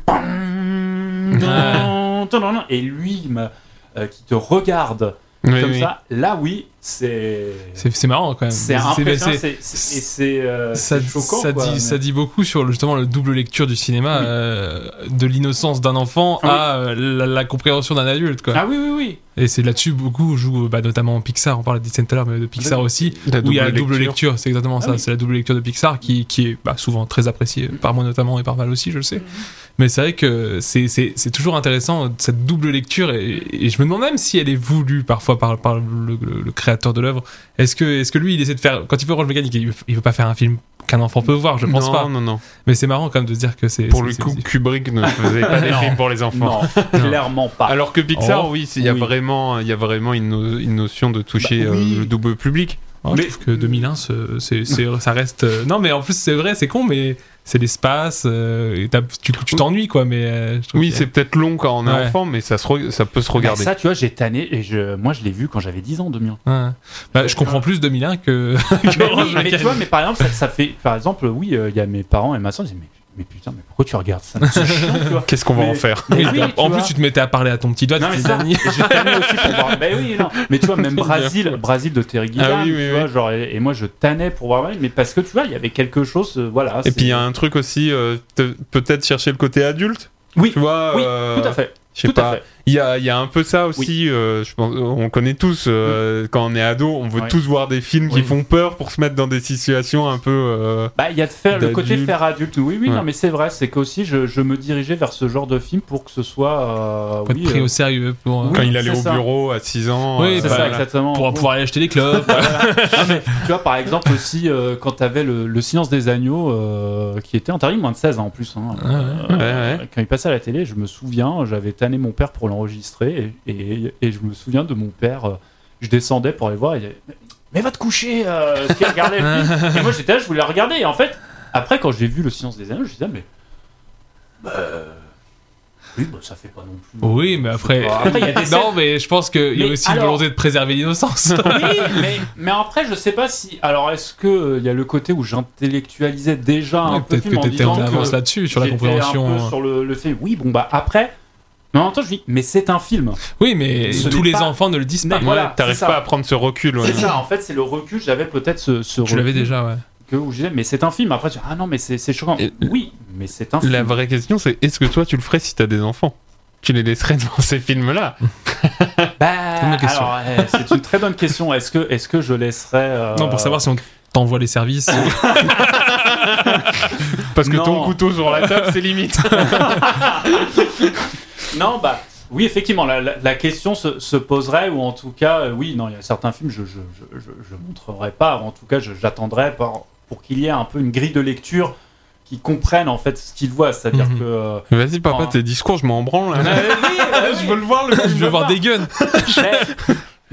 Et lui il m'a- euh, qui te regarde Oui, comme oui. ça. Là, oui, c'est. C'est c'est marrant quand même. C'est C'est- impressionnant, c'est- c'est- c'est- et c'est euh, ça, c'est choquant. ça quoi, dit, mais- ça dit beaucoup sur le- justement le double lecture du cinéma, Oui. euh, de l'innocence d'un enfant Oui. à euh, la, la compréhension d'un adulte. Quoi. Ah oui, oui, oui. Et c'est là-dessus beaucoup joue, bah, notamment Pixar, on parlait de Disney tout à l'heure, mais de Pixar aussi, La où il y a la double double lecture. lecture, c'est exactement Ah ça, oui. c'est la double lecture de Pixar qui, qui est bah, souvent très appréciée par moi notamment et par Val aussi, je le sais. Mais c'est vrai que c'est, c'est, c'est toujours intéressant cette double lecture et, et je me demande même si elle est voulue parfois par, par le, le- le créateur de l'œuvre. Est-ce que, est-ce que lui il essaie de faire, quand il fait Orange Mécanique, il, il veut pas faire un film qu'un enfant peut voir, je pense non, pas. Non, non, Mais c'est marrant quand même de se dire que c'est. Pour c'est- le c'est coup, aussi- Kubrick ne faisait pas des Non. films pour les enfants. Non, clairement pas. Alors que Pixar, Oh, oui, c'est- il y a oui. vraiment, il y a vraiment une, no- une notion de toucher Bah, oui. euh, le double public. Ouais, je Mais- trouve que deux mille un, c'est, c'est- c'est- ça reste. euh, Non, mais en plus, c'est vrai, c'est con, mais c'est l'espace. euh, et t'as- tu, tu t'ennuies, quoi. Mais euh, je trouve Oui, que- c'est peut-être long quand on est Ouais. enfant, mais ça, se re- ça peut se Bah, regarder. ça, tu vois, j'ai tanné et je, moi, je l'ai vu quand j'avais dix ans, deux mille un. Ouais. Bah, je comprends plus deux mille un que. que Mais, Orange oui, mais Mécanique. tu vois, mais par exemple, ça, ça fait, par exemple, oui, euh, il y a mes parents et ma soeur qui disent, mais, mais putain, mais pourquoi tu regardes ça? C'est chiant, tu vois. Qu'est-ce qu'on va Mais- en faire Mais Oui, oui, en tu plus, vois. tu te mettais à parler à ton petit doigt, Non, tu mais te ça, disais, et j'ai tanné aussi pour voir. Ben oui, non. Mais tu vois, même bien Brasil, fou. Brasil de Terry Gilliam, Ah oui, oui, tu oui. vois, genre, et, et moi je tannais pour voir, mais parce que tu vois, il y avait quelque chose, euh, voilà. Et c'est- puis il y a un truc aussi, euh, te- peut-être chercher le côté adulte. Oui, Tu vois, oui, euh, tout à fait. je sais Tout à pas. fait. Il y a, il y a un peu ça aussi. euh, je pense, on connaît tous euh, quand on est ado, on veut Ouais. tous voir des films qui Oui. font peur pour se mettre dans des situations un peu. euh, Bah, il y a de faire, le côté D'adulte. faire adulte. Oui, oui, Ouais. non, mais c'est vrai, c'est qu'aussi je, je me dirigeais vers ce genre de film pour que ce soit. Euh, faut être oui, pris euh, au sérieux pour, euh, Quand Oui, il allait c'est au ça. bureau à six ans. Oui, c'est bah, ça, voilà. exactement. pour pouvoir aller acheter des clubs. Ah, mais, tu vois, par exemple, aussi, euh, quand tu avais le, le Silence des Agneaux, euh, qui était interdit moins de seize ans en plus. Hein, Ah ouais. Euh, Ouais, ouais. Quand il passait à la télé, je me souviens, j'avais tanné mon père pour l'enregistrer, et, et, et je me souviens de mon père, euh, je descendais pour aller voir, il disait, mais, mais va te coucher, euh, ce qu'il regardait le film. Et moi j'étais là, je voulais le regarder, et en fait, après, quand j'ai vu Le Silence des Agneaux, je me disais, mais. Bah. Oui, bah, ça fait pas non plus. Oui, mais après. Après, il y a des non, mais je pense qu'il y a Mais aussi une alors- volonté de préserver l'innocence. Oui, mais, mais après, je sais pas si. Alors, est-ce qu'il il y a le côté où j'intellectualisais déjà un Ouais, peu le peut-être film que en t'étais en disant avance que là-dessus, sur la j'étais compréhension. un peu sur le, le fait, oui, bon, bah après. Mais en même temps, je dis, mais c'est un film. Oui, mais Ce tous n'est les pas- enfants ne le disent pas. Mais voilà, Ouais, t'arrives c'est ça. pas à prendre ce recul. ouais. C'est ça, en fait, c'est le recul. J'avais peut-être ce, ce Tu recul. l'avais déjà, ouais. Que, où je disais, mais c'est un film. Après, tu dis, ah non, mais c'est c'est choquant. Et- Oui, mais c'est un film. La vraie question, c'est est-ce que toi tu le ferais si t'as des enfants? Tu les laisserais devant ces films-là? Bah, C'est une bonne question. alors, eh, c'est une très bonne question. Est-ce que, est-ce que je laisserais. euh, Non, pour savoir si on t'envoie les services. Parce que Non. ton couteau sur la table, c'est limite. Non, bah. Oui, effectivement, la, la- la question se, se poserait, ou en tout cas, euh, oui, non, il y a certains films, je je, je, je, je montrerai pas, ou en tout cas, je- j'attendrai pour, pour qu'il y ait un peu une grille de lecture qui comprenne en fait ce qu'ils voient, c'est-à-dire Mhm. que. euh, Vas-y, papa, Ah. tes discours, je m'en branle. là. euh, oui, euh, Je veux le voir, le Je veux voir des guns. mais,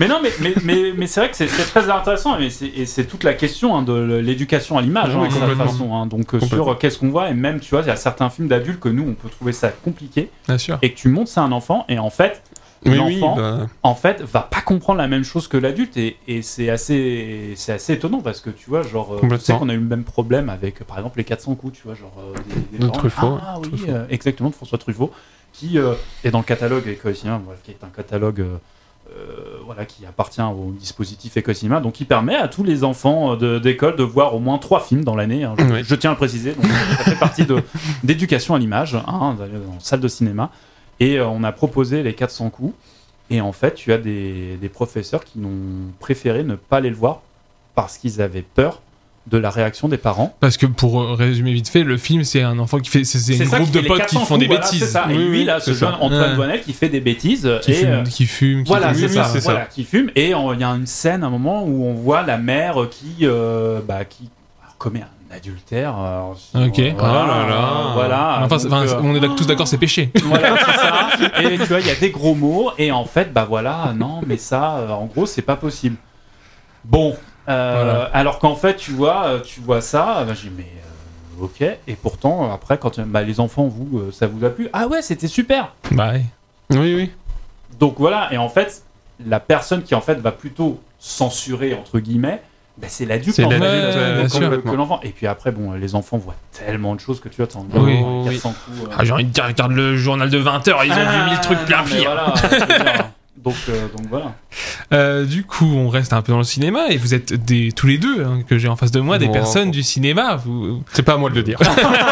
Mais non, mais, mais, mais, mais c'est vrai que c'est, c'est très intéressant et c'est, et c'est toute la question hein, de l'éducation à l'image, Oui, hein, de cette complètement. façon. Hein, donc euh, sur qu'est-ce qu'on voit, et même tu vois, il y a certains films d'adultes que nous on peut trouver ça compliqué Bien sûr. et que tu montres ça à un enfant et en fait, Oui, oui, l'enfant bah, en fait va pas comprendre la même chose que l'adulte et, et c'est, assez, c'est assez étonnant parce que tu vois, genre, euh, tu sais Complètement. qu'on a eu le même problème avec par exemple les quatre cents coups, tu vois, genre euh, des, des De parents, Truffaut, Ah oui, Truffaut. euh, exactement, de François Truffaut, qui euh, est dans le catalogue École Cinéma, voilà, qui est un catalogue. Euh, Euh, voilà, qui appartient au dispositif Ecocinéma, donc qui permet à tous les enfants de, d'école de voir au moins trois films dans l'année. Hein, je, Oui. je tiens à le préciser, donc ça fait partie de, d'éducation à l'image, hein, d'aller en salle de cinéma. Et euh, on a proposé les quatre cents coups. Et en fait, tu as des, des professeurs qui n'ont préféré ne pas aller le voir parce qu'ils avaient peur de la réaction des parents. Parce que pour euh, résumer vite fait, le film c'est un enfant qui fait, c'est, c'est C'est une ça groupe qui de fait les potes quatre qui cents font des coups, voilà, bêtises, c'est ça. Et Oui, lui, oui, là, c'est ce jeune ça. Antoine Ouais. Boinel qui fait des bêtises. qui, et, fument, euh, qui fument, qui Voilà, font- c'est oui, ça. c'est ça. Voilà, qui fume. Et il y a une scène, un moment où on voit la mère qui, euh, bah, qui commet un adultère. euh, sur- Ok. Voilà. Oh là là. Voilà. Enfin, Donc, enfin, euh, on est d'ac- tous d'accord, c'est péché. voilà, c'est ça. Et tu vois, il y a des gros mots. Et en fait, bah voilà, non, mais ça, euh, en gros, c'est pas possible. Bon. euh, Voilà. Alors qu'en fait, tu vois, euh, tu vois ça, bah, j'ai dit, mais euh, ok. Et pourtant, euh, après, quand bah, les enfants, vous, euh, ça vous a plu. Ah ouais, c'était super. Bah ouais. Oui, oui. Donc voilà, et en fait, la personne qui en fait va plutôt censurer entre guillemets, bah, c'est l'adulte C'est en fait, l'adulte, euh, bien que- sûr. que l'enfant. Et puis après, bon, les enfants voient tellement de choses que tu vois, t'en Oui. oh, quatre cents coups. euh. Ah, j'ai envie de dire, regarde le journal de vingt heures, ils ont Ah, vu mille trucs plein non, mais pire. voilà, je veux dire, donc, euh, donc voilà. Euh, du coup, on reste un peu dans le cinéma et vous êtes des, tous les deux hein, que j'ai en face de moi, des Bon. personnes du cinéma. Vous, C'est pas à moi de le dire.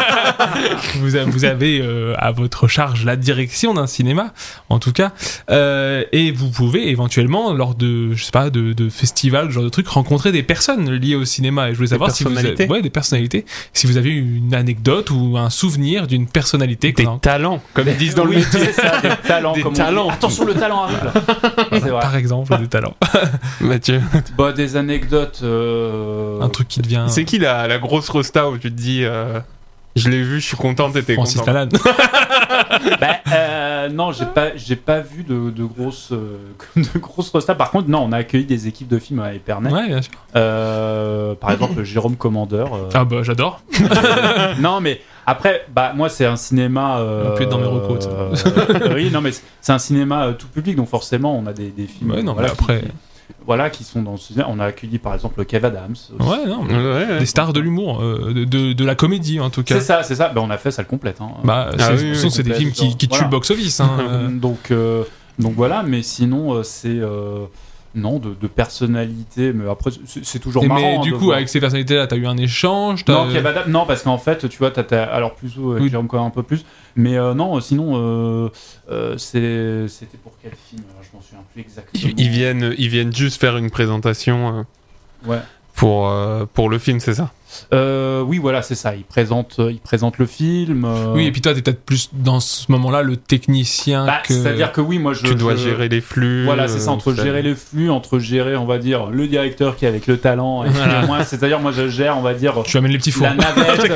vous, a- vous avez euh, à votre charge la direction d'un cinéma, en tout cas, euh, et vous pouvez éventuellement, lors de, je sais pas, de, de festivals, ce genre de trucs, rencontrer des personnes liées au cinéma. Et je voulais Des savoir si vous avez, personnalités. ouais, des personnalités, si vous avez une anecdote ou un souvenir d'une personnalité. Des qu'on a- talents, comme ils disent dans le Oui, métier. c'est ça, des talents. Des comme on talents. dit. Attention, le talent arrive. là. C'est vrai. Par exemple, des talents. Mathieu. Bah, des anecdotes. euh, Un truc qui devient. C'est qui la, la grosse rosta où tu te dis euh, je l'ai vu, je suis content, t'étais Francis content. Lalanne. Bah, euh, non, j'ai pas, j'ai pas vu de, de grosses, euh, de grosses restas. Par contre, non, on a accueilli des équipes de films à Épernay. Ouais, bien sûr. Euh, par exemple, Jérôme Commandeur. euh, Ah bah j'adore. non, mais après, bah moi, c'est un cinéma. Euh, On peut être dans mes recos, ça. euh, oui, non, mais c'est- c'est un cinéma euh, tout public, donc forcément, on a des, des films. Ouais, non, voilà, mais après- qui, qui- voilà, qui sont dans ce cinéma. On a accueilli par exemple Kev Adams. aussi. Ouais, non. mais Ouais, ouais. Des stars de l'humour, euh, de, de, de la comédie en tout cas. C'est ça, c'est ça. Ben, on a fait ça le complète. Hein. Bah, Ah c'est, oui, ce oui, sont- c'est des complète, films qui, qui tuent voilà. le box-office. Hein, euh. donc, euh, donc voilà, mais sinon, euh, c'est. euh, non, de, de personnalité, mais après, c'est, c'est toujours Et marrant. mais hein, du de coup, voir. avec ces personnalités-là, t'as eu un échange t'as- Non, Kev Adams, non, parce qu'en fait, tu vois, t'as, t'as- alors plus euh, avec Oui. Jérôme quand même un peu plus, mais euh, non, euh, sinon, euh, euh, c'est, c'était pour quel film alors, je m'en souviens plus exactement. Ils, ils viennent, ils viennent juste faire une présentation euh, Ouais. pour, euh, pour le film, c'est ça? Euh, oui, voilà, c'est ça. Ils présentent, ils présentent le film. euh, Oui, et puis toi, t'es peut-être plus dans ce moment-là le technicien bah, que. c'est-à-dire que oui, moi, je. Tu dois je- gérer les flux. Voilà, c'est ça, entre euh, gérer les flux, entre gérer, on va dire, le directeur qui est avec le talent, et puis Voilà. moi, c'est-à-dire, moi, je gère, on va dire, Tu amènes les petits fours. la navette.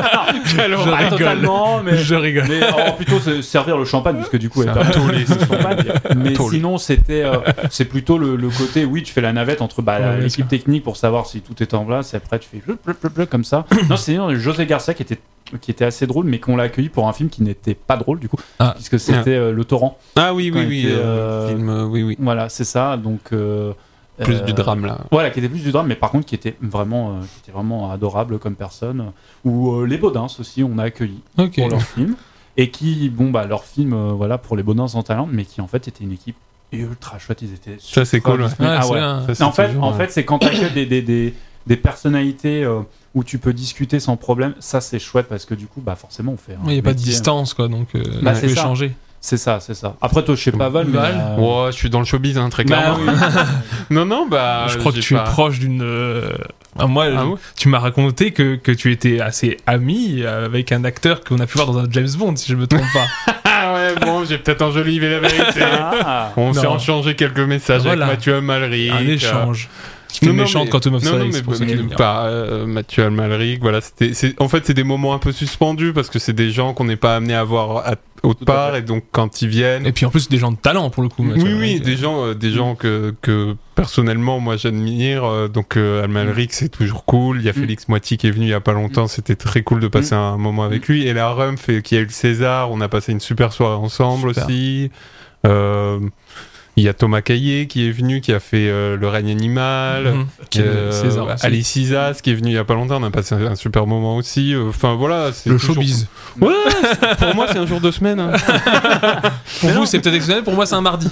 Je Pas rigole. totalement, mais. Je rigole. Mais oh, plutôt se- servir le champagne, parce que du coup, C'est elle est un pas tollé, le champagne. Mais tollé. sinon, c'était, euh, c'est plutôt le, le côté, oui, tu fais la navette entre bah, Ouais, bien l'équipe sûr. technique pour savoir si tout est en place, et après tu fais bleu, bleu, bleu, bleu, comme ça. Non, c'est non, José Garcia qui était, qui était assez drôle, mais qu'on l'a accueilli pour un film qui n'était pas drôle du coup, Ah. puisque c'était euh, Le Torrent. Ah oui, Quand oui, il oui. était, euh, euh, film, euh, oui, oui. Voilà, c'est ça. Donc euh, Plus euh, du drame, là. Voilà, qui était plus du drame, mais par contre qui était vraiment, euh, qui était vraiment adorable comme personne. Ou euh, Les Baudins aussi, on a accueilli Ok. pour leur film, et qui, bon bah leur film, euh, voilà, pour Les Baudins sans talent, mais qui en fait était une équipe ultra chouette. Ils étaient Ça, c'est super cool, ouais. disponibles. Ouais, Ah c'est ouais. bien. Ça, c'est En fait, toujours, en euh, fait, c'est quand t'as que des, des, des, des personnalités euh, où tu peux discuter sans problème, ça c'est chouette parce que du coup, bah forcément, on fait. Il n'y a pas de distance, quoi, donc euh, Bah, on c'est peut ça. échanger. C'est ça, c'est ça. Après, toi, je sais pas, Val, mais. Val euh, Ouais, je suis dans le showbiz, hein, très bah, clairement. oui. Non, non, bah. je crois que j'ai tu pas- es proche d'une. euh, ah, moi, Ah je- ouais tu m'as raconté que, que tu étais assez ami avec un acteur qu'on a pu voir dans un James Bond, si je me trompe pas. Ah ouais, bon, j'ai peut-être enjolivé la vérité. Ah. On s'est Non. échangé quelques messages Voilà. avec Mathieu Amalric. un euh, échange. Qui fait Non, non, méchant mais- de Quantum of non, non, Solace mais, pour ceux qui mais aiment bien. pas euh, Mathieu Amalric, voilà, c'était, c'est, en fait, c'est des moments un peu suspendus parce que c'est des gens qu'on n'est pas amené à voir à, autre Tout à part fait. et donc quand ils viennent. Et puis en plus des gens de talent pour le coup. Oui, Mathieu oui, Amalric. des gens, euh, des gens que, que personnellement moi j'admire. euh, donc euh, Amalric c'est toujours cool. Il y a Mm. Félix Moiti qui est venu il y a pas longtemps. C'était très cool de passer un moment avec lui. Et la Rumpf euh, qui a eu le César, on a passé une super soirée ensemble Super. aussi. Euh, Il y a Thomas Caillé qui est venu, qui a fait euh, Le règne animal. Mhm. Qui est le Euh, César aussi. Alice Isas qui est venu il y a pas longtemps. On a passé un, un super moment aussi. Enfin voilà, c'est Le toujours- showbiz. Ouais, c'est- pour moi c'est un jour de semaine. hein. Pour vous c'est peut-être exceptionnel, pour moi c'est un mardi.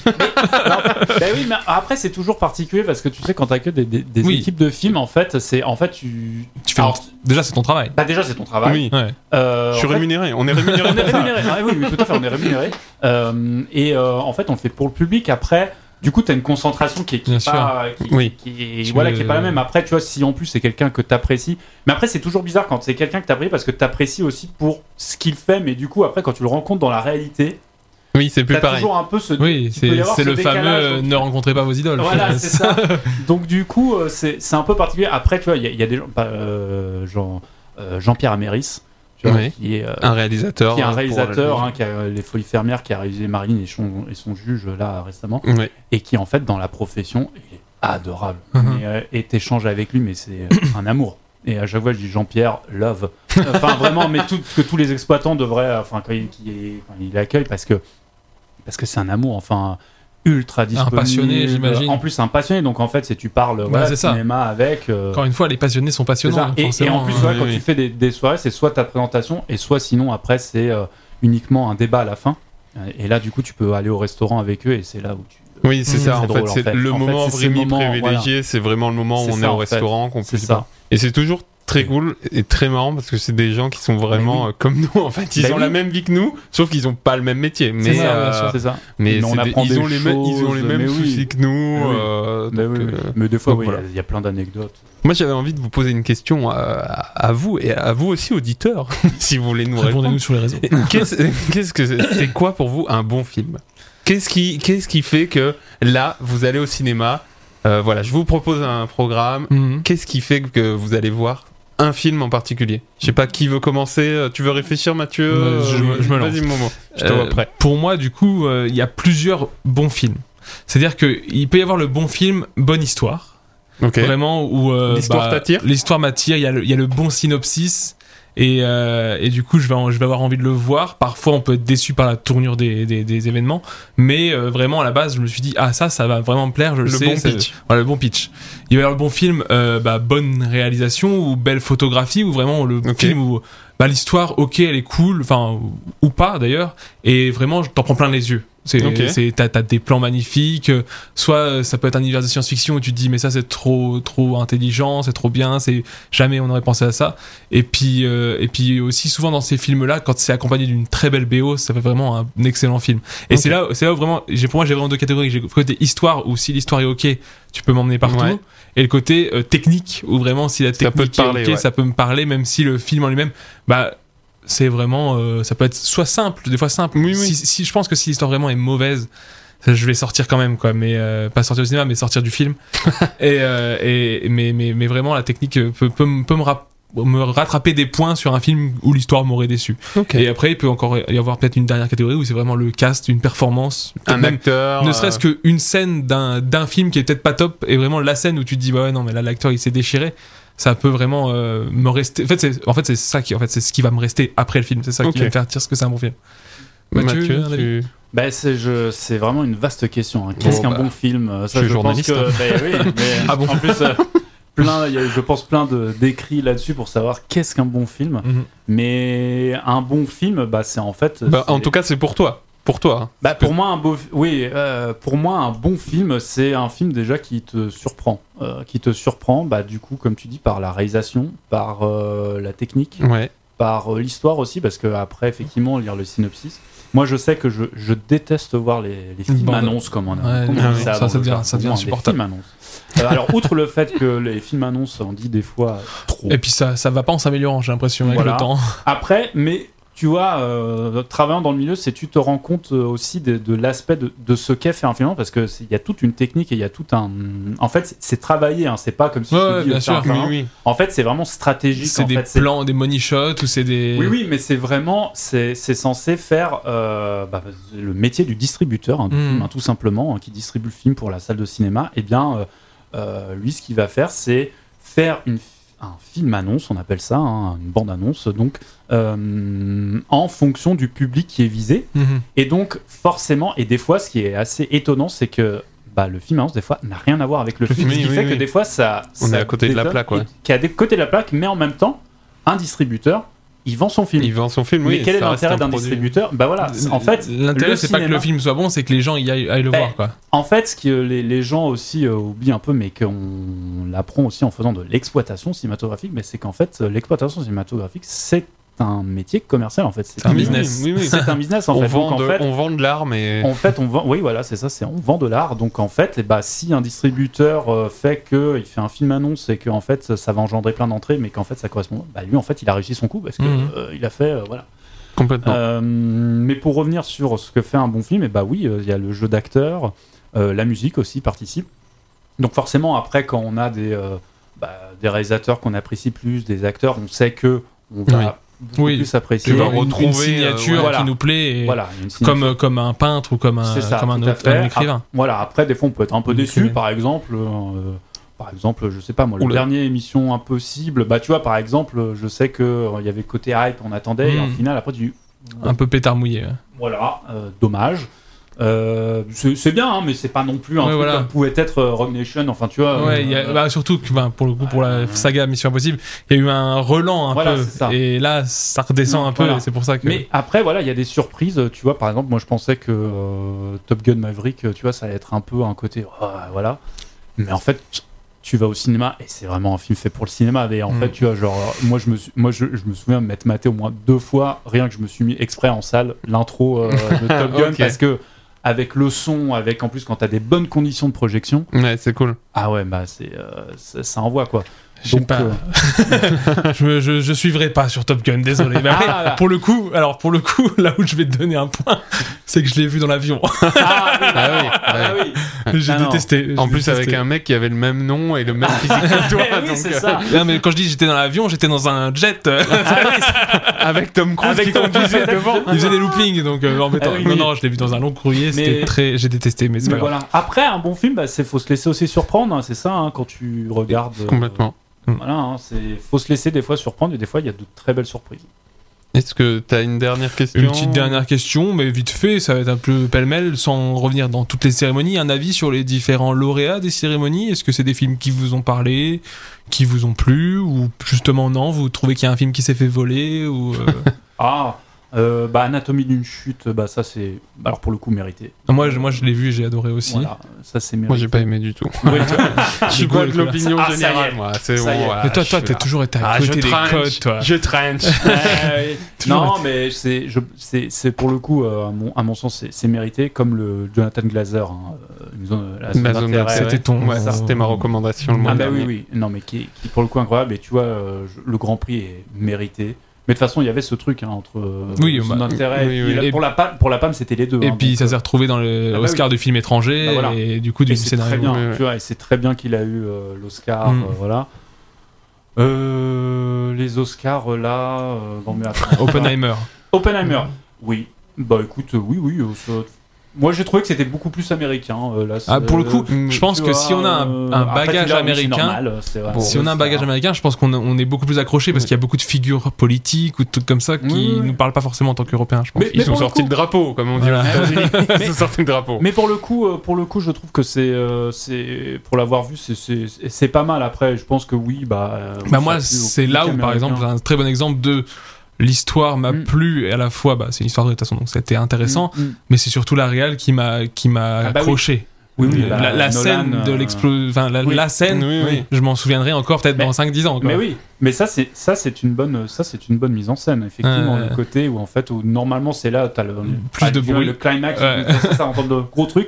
Ben oui, mais après c'est toujours particulier parce que tu sais quand t'as que des, des, des Oui. équipes de films, en fait, c'est en fait tu. Tu fais Alors, ton- Déjà c'est ton travail. bah déjà c'est ton travail. Oui. Ouais. Euh, Je suis en fait, rémunéré. On est rémunéré. on est pour ça. rémunéré. Ah oui, oui, tout à fait, on est rémunéré. Euh, et euh, en fait, on le fait pour le public. Après, du coup, t'as une concentration qui est, qui Bien est pas, qui, Oui. qui est, Tu voilà, veux- qui est pas la même. Après, tu vois, si en plus c'est quelqu'un que t'apprécies, mais après c'est toujours bizarre quand c'est quelqu'un que t'apprécies parce que t'apprécies aussi pour ce qu'il fait, mais du coup après quand tu le rencontres dans la réalité, Oui, c'est plus t'as pareil. toujours un peu ce. Oui, il peut y c'est avoir c'est ce le fameux décalage, euh, donc- ne rencontrez pas vos idoles. Voilà, c'est ça. Donc du coup, euh, c'est c'est un peu particulier. Après, tu vois, il y, a- il y a des gens, bah, euh, Jean, euh, Jean-Pierre Améris, tu vois, Oui. qui est euh, Un réalisateur. qui est un euh, pour réalisateur le- hein, qui a euh, Les Folies Fermières, qui a réalisé Marilyn et son, et son juge là récemment, Ouais. et qui en fait dans la profession il est adorable. Mhm. Et, euh, et t'échanges avec lui, mais c'est euh, un amour. Et à chaque fois je dis Jean-Pierre love. Enfin vraiment, mais tout, que tous les exploitants devraient, enfin quand il, qu'il est- quand il l'accueille parce que parce que c'est un amour, enfin ultra disponible. passionné, j'imagine. En plus un passionné, donc en fait c'est tu parles voilà, c'est ça. cinéma avec. euh, Encore une fois, les passionnés sont c'est passionnants. ça. hein, Et, et forcément, en plus, hein. ouais, oui, quand oui. tu fais des, des soirées, c'est soit ta présentation, et soit sinon après c'est euh, uniquement un débat à la fin. Et là, du coup, tu peux aller au restaurant avec eux, et c'est là où tu. Oui, c'est Mmh, ça. c'est En drôle, fait, en c'est fait. le En fait, moment c'est ces vraiment moments, privilégié. C'est vraiment le moment où C'est on ça, est au en fait. restaurant, qu'on C'est puisse. ça. Et c'est toujours très cool et très marrant parce que c'est des gens qui sont vraiment Mais oui. euh, comme nous. En fait, ils Ben ont oui. la même vie que nous, sauf qu'ils ont pas le même métier. Mais C'est ça, euh, bien sûr, c'est ça. mais Mais on c'est des- apprend ils des ont les mêmes, ils ont les choses, mêmes mais oui. soucis que nous. Mais oui. euh, Mais, donc, oui, oui. euh, Mais des fois, donc oui, il y a- voilà. il y, a plein d'anecdotes. Moi, j'avais envie de vous poser une question à, à vous et à vous aussi, auditeurs, si vous voulez nous répondre. Répondez-nous sur les réseaux. Qu'est-ce qu'est-ce que c'est c'est quoi pour vous un bon film? Qu'est-ce qui, qu'est-ce qui fait que là, vous allez au cinéma? euh, Voilà, je vous propose un programme. Mhm. Qu'est-ce qui fait que vous allez voir un film en particulier? Je sais pas qui veut commencer. Tu veux réfléchir, Mathieu? Bah, je me- je me lance. Vas-y, Momo. Je te Euh, vois prêt. Pour moi, du coup, euh, il y a plusieurs bons films. C'est-à-dire qu'il peut y avoir le bon film, bonne histoire. Ok. Vraiment, où. euh, L'histoire t'attire L'histoire m'attire, il y, a le- il y a le bon synopsis. Et, euh, et du coup, je vais, en- je vais avoir envie de le voir. Parfois, on peut être déçu par la tournure des, des, des événements. Mais euh, vraiment, à la base, je me suis dit, ah, ça, ça va vraiment me plaire, je le, Le sais. bon c'est- pitch. Voilà, le bon pitch. Il va y avoir le bon film, euh, bah, bonne réalisation ou belle photographie, ou vraiment le Ok. film où bah, l'histoire, ok, elle est cool, enfin, ou pas d'ailleurs. Et vraiment, t'en prends plein les yeux. C'est, Ok. c'est, t'as, t'as des plans magnifiques. euh, Soit euh, ça peut être un univers de science-fiction où tu te dis, mais ça, c'est trop, trop intelligent, c'est trop bien, c'est jamais on aurait pensé à ça. Et puis, euh, et puis aussi souvent dans ces films-là, quand c'est accompagné d'une très belle B O, ça fait vraiment un excellent film. Et Ok. c'est là, c'est là où vraiment, j'ai, pour moi, j'ai vraiment deux catégories. J'ai le côté histoire où si l'histoire est ok, tu peux m'emmener partout. Ouais. Et le côté euh, technique où vraiment si la Ça peut technique te parler, est ok, ouais. ça peut me parler, même si le film en lui-même, bah c'est vraiment, euh, ça peut être soit simple, des fois simple. Oui, oui. Si, si je pense que si l'histoire vraiment est mauvaise, ça, je vais sortir quand même, quoi. Mais euh, pas sortir au cinéma, mais sortir du film. et, euh, et mais, mais mais vraiment la technique peut peut, me- peut me, rap- me rattraper des points sur un film où l'histoire m'aurait déçu. Ok. Et après, il peut encore y avoir peut-être une dernière catégorie où c'est vraiment le cast, une performance, Un peut-être même acteur. ne euh, serait-ce qu'une scène d'un, d'un film qui est peut-être pas top, et vraiment la scène où tu te dis bah ouais non mais là l'acteur il s'est déchiré, ça peut vraiment euh, me rester. En fait c'est en fait c'est ça qui en fait c'est ce qui va me rester après le film, c'est ça Ok. qui va me faire dire ce que c'est un bon film. Mathieu, Mathieu, un avis tu- Bah, c'est, je, c'est vraiment une vaste question. hein. Qu'est-ce Bon, qu'un bah, bon film Euh, ça, je suis pense journaliste, que, hein. bah, oui, mais Ah bon en plus, euh, plein, il y a, je pense plein de, d'écrits là-dessus pour savoir qu'est-ce qu'un bon film. Mhm. Mais un bon film, bah, c'est en fait. Bah, c'est- en tout cas, c'est pour toi. Pour toi. hein. Bah, pour moi, un beau, oui, euh, pour moi, un bon film, c'est un film déjà qui te surprend, euh, qui te surprend, bah, du coup, comme tu dis, par la réalisation, par euh, la technique, Ouais. par euh, l'histoire aussi, parce que après, effectivement, lire le synopsis. Moi, je sais que je, je déteste voir les, les films Bande. annonces, comme on a. Ouais, comme on ah dit oui, ça, dans ça le devient- jargon, ça devient des insupportable. films annonces. Euh, alors, outre le fait que les films annonces, on dit des fois trop. Et puis ça ça va pas en s'améliorant, j'ai l'impression avec Voilà. le temps. Après, mais tu vois, euh, travaillant dans le milieu, c'est tu te rends compte aussi de, de l'aspect de, de ce qu'est fait un film, parce que il y a toute une technique et il y a tout un. En fait, c'est, c'est travaillé, hein, c'est pas comme si. Ouais, je te ouais, dis, bien euh, sûr. c'est un Oui, film. oui. En fait, c'est vraiment stratégique. C'est en des fait, plans, des money shots ou c'est des. Oui, oui, mais c'est vraiment, c'est, c'est censé faire euh, bah, le métier du distributeur, hein, du Mm. film, hein, tout simplement, hein, qui distribue le film pour la salle de cinéma. Et bien, euh, euh, lui, ce qu'il va faire, c'est faire une un film annonce, on appelle ça, hein, une bande annonce, donc euh, en fonction du public qui est visé. Mhm. Et donc forcément, et des fois, ce qui est assez étonnant, c'est que bah, le film annonce des fois n'a rien à voir avec le film, Oui, ce qui oui, fait oui. que des fois ça, On ça est à côté de la détonne, plaque, ouais. et qui est à des côtés de la plaque, mais en même temps, un distributeur, il vend son film. Il vend son film, oui. mais quel est ça reste l'intérêt un d'un produit. distributeur? Bah voilà, en fait, l'intérêt le c'est pas que le cinéma- film soit bon, c'est que les gens y aillent, aillent le Ben, voir quoi. En fait, ce que les, les gens aussi euh, oublient un peu, mais qu'on l'apprend aussi en faisant de l'exploitation cinématographique, mais c'est qu'en fait, euh, l'exploitation cinématographique, c'est un métier commercial en fait. C'est un Oui, business. Oui, oui. C'est un business en On fait. vend, Donc, en de, fait, on vend de l'art, mais. en fait, on vend. Oui, voilà, c'est ça. C'est on vend de l'art. Donc en fait, eh bah, si un distributeur euh, fait que il fait un film annonce et que en fait ça va engendrer plein d'entrées, mais qu'en fait ça correspond, bah lui en fait il a réussi son coup parce que Mhm. euh, il a fait euh, voilà. Complètement. Euh, mais pour revenir sur ce que fait un bon film, et bah oui, il euh, y a le jeu d'acteur, euh, la musique aussi participe. Donc forcément, après, quand on a des, euh, bah, des réalisateurs qu'on apprécie plus, des acteurs, on sait que on va Oui. beaucoup Oui. plus apprécier. Tu vas Une- une, retrouver, signature euh, voilà. qui nous plaît, et Voilà, il y a une signature. comme, comme un peintre ou comme un, C'est ça, comme un, tout à autre, fait. un écrivain. Ah, voilà, après, des fois, on peut être un peu Une déçu, écrivaine. par exemple. euh, par exemple, je sais pas moi, le Oula. dernier émission Impossible, bah tu vois, par exemple, je sais qu'il euh, y avait côté hype, on attendait, et en Mm. final, après, tu Un peu pétard mouillé. ouais. voilà, euh, dommage. Euh, c'est, c'est bien, hein, mais c'est pas non plus un Ouais, truc voilà. comme pouvait être euh, Rogue Nation. Enfin, tu vois. Ouais, euh, il y a- bah, surtout que ben, pour le coup, pour la Euh, saga Mission Impossible, il y a eu un relan un Voilà, peu. c'est ça. Et là, ça redescend Non, un peu, voilà. et c'est pour ça que. Mais après, voilà, il y a des surprises. Tu vois, par exemple, moi, je pensais que euh, Top Gun Maverick, tu vois, ça allait être un peu un côté, oh, voilà. Mais en fait, tu vas au cinéma et c'est vraiment un film fait pour le cinéma. Et en Mm. fait, tu vois, genre, moi, je me, suis- moi, je, je me souviens de m'être maté au moins deux fois, rien que je me suis mis exprès en salle l'intro euh, de Top Gun Ok. parce que avec le son, avec en plus quand t'as des bonnes conditions de projection, Ouais, c'est cool. ah ouais, bah c'est, euh, ça, ça envoie quoi. Je sais Donc, pas. euh, je, me- je, je suivrai pas sur Top Gun, désolé. Mais après, Ah, là. pour le coup, alors pour le coup, là où je vais te donner un point, c'est que je l'ai vu dans l'avion. ah oui, Ah oui, ah ouais. oui. J'ai Ah non. détesté. En j'ai plus, avec détesté. un mec qui avait le même nom et le même physique que toi. oui, donc, c'est euh, ça. Non, mais quand je dis j'étais dans l'avion, j'étais dans un jet. Avec Tom Cruise Avec qui Tom conduisait Cruise. devant. Il faisait des loopings, donc euh, embêtant. Ah oui, non, oui. non, je l'ai vu dans un long courrier, c'était Mais- très. J'ai détesté, mais c'est Mais pas grave. voilà. Après, un bon film, bah, c'est faut se laisser aussi surprendre. hein, c'est ça, hein, quand tu regardes. euh, Complètement. Voilà, hein, c'est faut se laisser des fois surprendre et des fois il y a de très belles surprises. Est-ce que t'as une dernière question Une petite dernière question, mais vite fait, ça va être un peu pêle-mêle, sans revenir dans toutes les cérémonies. Un avis sur les différents lauréats des cérémonies. Est-ce que c'est des films qui vous ont parlé, qui vous ont plu, ou justement non, vous trouvez qu'il y a un film qui s'est fait voler ou euh, Ah, euh, bah Anatomie d'une chute, bah ça c'est, bah, alors pour le coup mérité. moi, je, moi, je l'ai vu et j'ai adoré aussi. Voilà, ça c'est mérité. Moi, j'ai pas aimé du tout. Oui, tu vois. Je suis Du quoi coup, de l'opinion Ah, ça y générale, est. moi. C'est Ça y bon. est. voilà, Mais toi, je toi, suis t'as là. toujours été à Ah, côté je des tranche, codes, toi. Je tranche. Ouais, Toujours non, mais c'est, je, c'est, c'est pour le coup, euh, à, mon, à mon sens, c'est, c'est mérité, comme le Jonathan Glazer, hein, euh, une zone, la zone Ma zone d'intérêt, d'intérêt. C'était ton- Ouais, ça, c'était ma recommandation le mois Ah bah dernier. oui, oui, non mais qui, qui pour le coup incroyable, et tu vois, euh, je- le Grand Prix est mérité. Mais de toute façon, il y avait ce truc hein, entre euh, Oui, son bah, intérêt oui, et, oui. puis, Et- pour la P A M, pour la P A M, c'était les deux. Et hein, puis donc, ça euh, s'est retrouvé dans le Ah bah Oscar du film étranger, Bah voilà. et du coup et du c'est très scénario. bien, Ouais, ouais. tu vois, et c'est très bien qu'il a eu euh, l'Oscar, Mm. euh, voilà. Euh, les Oscars euh, là, euh, bon, mais attends. Oppenheimer. Oppenheimer, oui. Bah écoute, euh, oui, oui. euh, ça- Moi, j'ai trouvé que c'était beaucoup plus américain. euh, là, Ah, c'est- pour le coup, Mm, je pense tu que vois, si on a un, euh, un après, bagage tu l'as, oui, c'est américain, normal, c'est vrai. si on a un bagage Oscar. américain, je pense qu'on on est beaucoup plus accroché parce Oui. qu'il y a beaucoup de figures politiques ou de trucs comme ça qui Oui, oui. nous parlent pas forcément en tant qu'Européens, je pense. Mais- Ils sont pour le sortis coup- le drapeau, comme on dit Voilà. aux États-Unis. Mais- Ils sont sortis le drapeau. Mais pour le coup, euh, pour le coup, je trouve que c'est, euh, c'est pour l'avoir vu, c'est, c'est, c'est pas mal. Après, je pense que oui, bah. euh, Bah ça moi, plu au c'est public là où, par américain. exemple, un très bon exemple de l'histoire m'a Mm. plu et à la fois, bah, c'est une histoire de toute façon, donc c'était intéressant, Mm, mm. mais c'est surtout la réal qui m'a qui m'a Ah bah oui. accroché. Oui, oui, Euh, bah, la, la Nolan, scène de euh, l'explosion, enfin la, oui. la scène, Oui, oui. je m'en souviendrai encore peut-être Mais- dans cinq dix ans. Quoi. Mais oui, mais ça c'est ça c'est une bonne ça c'est une bonne mise en scène effectivement Ouais. le côté où en fait où normalement c'est là t'as le Plus ah, de tu vois, bruit. le climax Ouais. où c'est ça entendre de gros trucs et là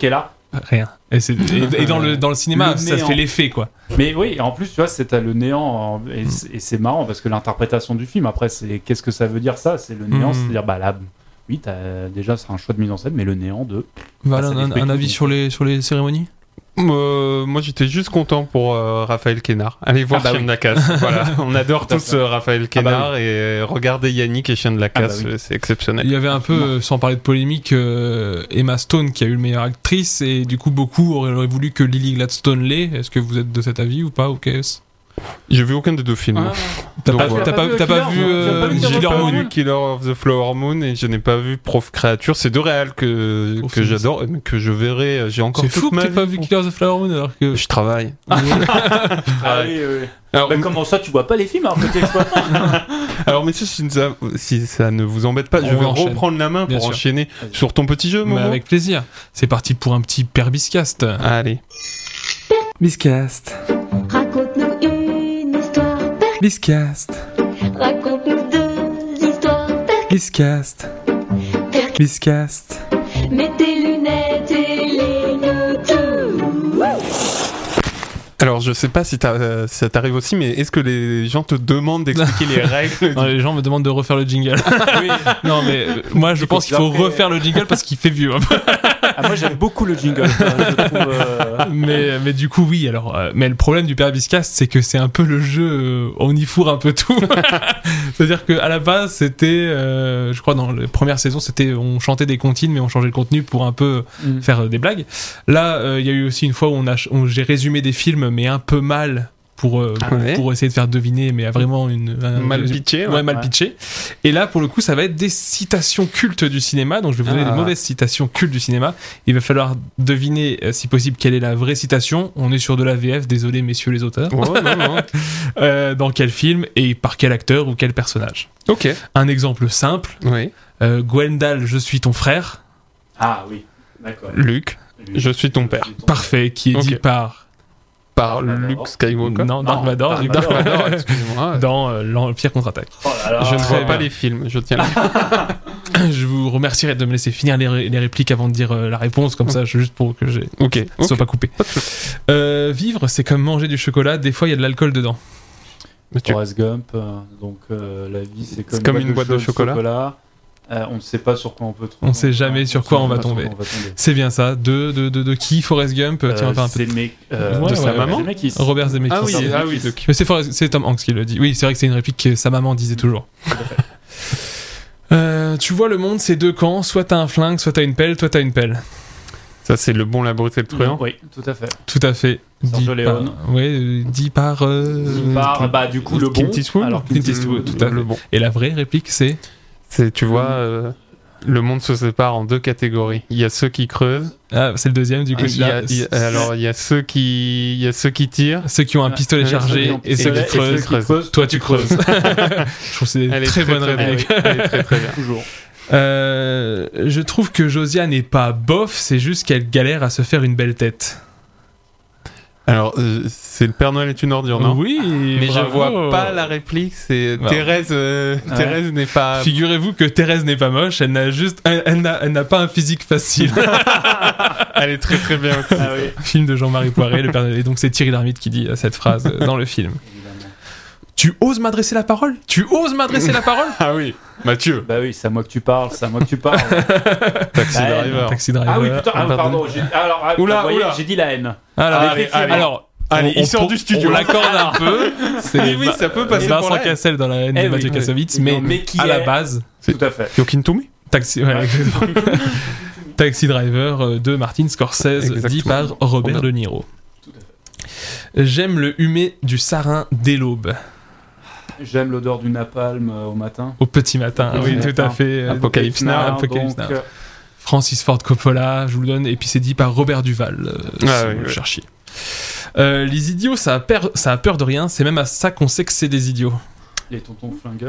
rien. Et, c'est, et, et dans, le, dans le cinéma, Le ça néant. fait l'effet, quoi. Mais oui, en plus, tu vois, c'est à le néant, et, c'est- et c'est marrant parce que l'interprétation du film, après, c'est qu'est-ce que ça veut dire ça? C'est le néant, Mhm. c'est-à-dire, bah là, oui, t'as, déjà, c'est un choix de mise en scène, mais le néant de. Voilà, ça un, l'explique un tout. avis sur les, sur les cérémonies. Euh, moi j'étais juste content pour euh, Raphaël Quénard. Allez voir Ah bah Chien oui. de la Casse. Voilà, on adore Tout à tous fait. euh, Raphaël Quénard et regardez Yannick et Chien de la Ah bah Casse, oui. euh, c'est exceptionnel. Il y avait un peu, euh, sans parler de polémique, euh, Emma Stone qui a eu le meilleure actrice, et du coup, beaucoup auraient, auraient voulu que Lily Gladstone l'ait. Est-ce que vous êtes de cet avis ou pas, ok? J'ai vu aucun des deux films. Ah, T'as Donc, pas, voilà. t'as pas, t'as pas vu Killer, euh, tu as pas vu J'ai Killer pas Moon? vu Killer of the Flower Moon et je n'ai pas vu Prof Créature. C'est deux réals que, Oh, que c'est- j'adore, mais que je verrai. J'ai encore C'est toute fou que ma t'aies vie pas vu pour- Killer of the Flower Moon alors que. Je travaille. Ah oui, oui. Alors, Bah, comment ça, tu vois pas les films alors que t'es exploitant? alors messieurs, si ça, si ça ne vous embête pas, On je vais enchaîne. reprendre la main Bien pour sûr. enchaîner sur ton petit jeu, Mais Momo. avec plaisir. C'est parti pour un petit Perbiscast. Allez. Biscast. Raconte-nous une histoire, Père. Biscast. Raconte-nous deux histoires, Père. Biscast. Père. Biscast. Mets tes lunettes et lis-nous tout. Alors, je sais pas si, t'as- euh, si ça t'arrive aussi, mais est-ce que les gens te demandent d'expliquer les règles Non, les gens me demandent de refaire le jingle. Oui. Non, mais euh, moi je pense qu'il faut Après- refaire le jingle parce qu'il fait vieux. un peu. Ah, moi, j'aime beaucoup le jingle. je trouve, euh, mais, mais du coup, oui. Alors, euh, mais le problème du Perbiscast, c'est que c'est un peu le jeu. euh, on y fourre un peu tout. C'est-à-dire qu'à la base, c'était, euh, je crois, dans la première saison, c'était on chantait des comptines, mais on changeait le contenu pour un peu Mm. faire euh, des blagues. Là, euh, il y a eu aussi une fois où on a, ch- où j'ai résumé des films, mais un peu mal. Pour, euh, Ouais. pour essayer de faire deviner, mais vraiment une. un- mal pitché? Ouais, mal Ouais. pitché. Et là, pour le coup, ça va être des citations cultes du cinéma. Donc, je vais vous donner Ah. des mauvaises citations cultes du cinéma. Il va falloir deviner, euh, si possible, quelle est la vraie citation. On est sur de la V F, désolé, messieurs les auteurs. Oh, non, non. Euh, dans quel film et par quel acteur ou quel personnage. Ok. Un exemple simple. Oui. Euh, Gwendal, je suis ton frère. Ah oui, d'accord. Luc, je suis ton père. Parfait, qui est Ok. dit par. Par Dark Luke Vador. Skywalker. Non, Dark Non, Vador. Dark du coup. Dark Vador, excusez-moi. Dans euh, l'Empire contre-attaque. Oh là là. Je ne Très vois pas bien. les films, je tiens à Je vous remercierai de me laisser finir les, ré- les répliques avant de dire euh, la réponse, comme ça, juste pour que j'ai. Ok, ça soit ok. pas coupé. Euh, vivre, c'est comme manger du chocolat, des fois il y a de l'alcool dedans. Monsieur. Forrest Gump, euh, donc euh, la vie c'est comme, C'est comme une boîte de cho- chocolat. Euh, on ne sait pas sur quoi on peut tomber. On sait jamais sur quoi on va tomber. C'est bien ça. De, de, de, de qui Forrest Gump Tiens, on va faire un peu. Zemeck- euh, Ouais, de ouais, sa ouais. maman Zemeckis. Robert Zemeckis. Ah oui, Robert ah oui, Zemeckis. donc. Mais c'est, Forrest- c'est Tom Hanks qui le dit. Oui, c'est vrai que c'est une réplique que sa maman disait toujours. Euh, tu vois, le monde, c'est deux camps. Soit t'as un flingue, soit t'as une pelle, toi t'as une pelle. Ça, c'est le bon, la brute et le truand. Oui, tout à fait. Tout à fait. Sergio Dit par- Leone. Ouais, euh, dit par. euh, Dit par, bah, du coup, le Clint bon. Eastwood. Alors, Clint Eastwood, tout à Le fait. bon. Et la vraie réplique, c'est. C'est, tu vois, euh, le monde se sépare en deux catégories. Il y a ceux qui creusent. Ah, c'est le deuxième, du coup. Il y a- là, il y a- alors, il y a ceux qui, il y a ceux qui tirent. Ceux qui ont un pistolet Ouais, chargé ceux qui ont et ceux pistolet qui et ceux creusent. qui creusent, Toi, tu creuses. Je trouve que c'est Elle est très, bonne très, réplique. bien. Elle est très très bien. Toujours. Euh, je trouve que Josia n'est pas bof, c'est juste qu'elle galère à se faire une belle tête. Alors, euh, c'est le Père Noël est une ordure, non? Oui, Mais je bravo. vois pas la réplique. C'est Non. Thérèse. euh, Ouais. Thérèse n'est pas. Figurez-vous que Thérèse n'est pas moche, elle n'a juste, elle, elle n'a, elle n'a pas un physique facile. Elle est très très bien aussi. Ah oui. Film de Jean-Marie Poiret, le Père Noël. Et donc c'est Thierry Lhermitte qui dit euh, cette phrase euh, dans le film. Évidemment. Tu oses m'adresser la parole Tu oses m'adresser la parole Ah oui, Mathieu, Bah oui, c'est à moi que tu parles, c'est à moi que tu parles. taxi La haine. driver. Taxi driver. Ah oui, putain, ah, pardon. pardon. j'ai- Alors, ah, Oula, vous voyez, oula. j'ai dit la haine. Alors, Ah, allez, effectivement. alors, Allez, on- il sort on- du studio. On l'accorde un peu. C'est Oui, oui, ça peut passer Vincent pour la haine. Cassel dans la haine Eh de oui, Mathieu oui. Kassovitz, Non, mais, mais qui à la est- base, Tout à fait. Yokin Toumi. Taxi, ouais, exactement. Taxi Driver euh, de Martin Scorsese, Exactement. dit par Robert Robert. De Niro. Tout à fait. J'aime le humer du sarin dès l'aube, J'aime l'odeur du napalm euh, au matin. au petit matin. Au petit oui, matin. tout à fait. euh, Apocalypse Now, Apocalypse donc, Now. euh, Francis Ford Coppola, je vous le donne, et puis c'est dit par Robert Duval, euh, Ah si oui, vous le oui. cherchiez. Euh, les idiots, ça a, peur, ça a peur de rien, c'est même à ça qu'on sait que c'est des idiots. Les tontons flingueurs.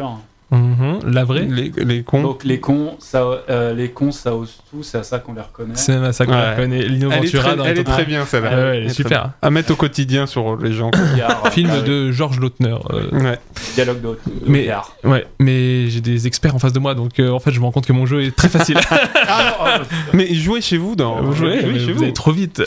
Mhm, la vraie. Les, les cons. Donc les cons, ça, euh, les cons, ça ose tout, c'est à ça qu'on les reconnaît. C'est même à ça qu'on Ouais. la connaît. Lino Elle est Ventura très, dans elle les est très bien celle-là. Ouais, ouais, elle est très super. bien. À mettre au quotidien sur les gens. Gare, Film ah oui, de Georges Lautner. euh, Ouais. dialogue de, de Mais- Gare. Ouais, mais j'ai des experts en face de moi, donc euh, en fait, je me rends compte que mon jeu est très facile. Ah, non, Mais jouez chez vous dans. Vous jouez, jouez mais chez vous vous. allez trop vite.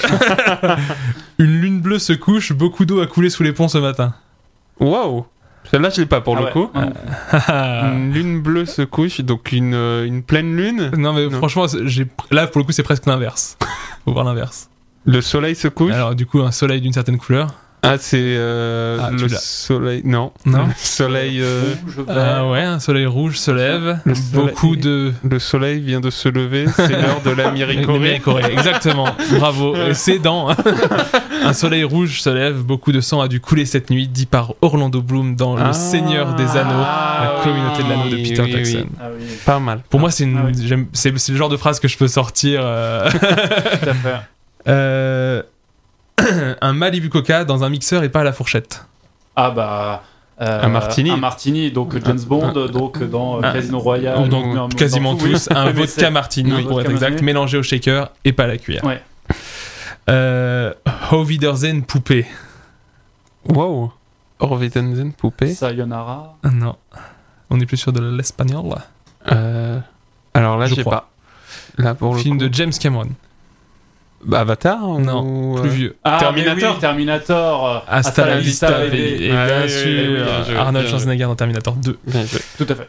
Une lune bleue se couche, beaucoup d'eau a coulé sous les ponts ce matin. Waouh. Celle-là, je l'ai pas pour ah le ouais, coup. non, Une lune bleue se couche, donc une, euh, une pleine lune. non mais Non. franchement, c'est- j'ai... là pour le coup, c'est presque l'inverse. Faut voir l'inverse. Le soleil se couche. Alors du coup, un soleil d'une certaine couleur. Ah, c'est euh, Ah, tu le l'as. soleil. Non. Non. Le soleil. euh, rouge, vert. Euh, ouais, un soleil rouge se lève. Le soleil- Beaucoup de. Le soleil vient de se lever. C'est l'heure de la Miricorée. Miricorée, exactement. Bravo. Et c'est dans. Un soleil rouge se lève. Beaucoup de sang a dû couler cette nuit, dit par Orlando Bloom dans Le Ah. Seigneur des Anneaux, la communauté de l'anneau de Peter oui, oui, Jackson. oui. Ah oui, Pas mal. Pour moi, c'est, une, Ah oui. j'aime- c'est, c'est le genre de phrase que je peux sortir. euh, tout à fait. euh, un Malibu Coca dans un mixeur et pas à la fourchette. Ah bah. euh, Un martini. Un martini, donc James Bond, donc dans euh, Ah. Casino Royale. Donc, dans- quasiment dans tout, oui. tous. Un Mais vodka c'est- martini, un pour vodka être exact, martini. mélangé au shaker et pas à la cuillère. Ouais. Euh, Auf Wiedersehen, poupée. Wow. Orvitenzen, poupée. Sayonara. Ah, non. On est plus sur de l'espagnol. Euh, Alors là, Je j'ai crois. pas. Là, pour le Film coup. de James Cameron. Bah, Avatar Non, ou, plus euh, vieux. Ah, Terminator. mais oui, Terminator. euh, Hasta la vista, baby. baby. Et Ouais, bien ouais, sûr, ouais, ouais, bien joué, Arnold bien Schwarzenegger dans Terminator deux. Bien joué. Tout à fait.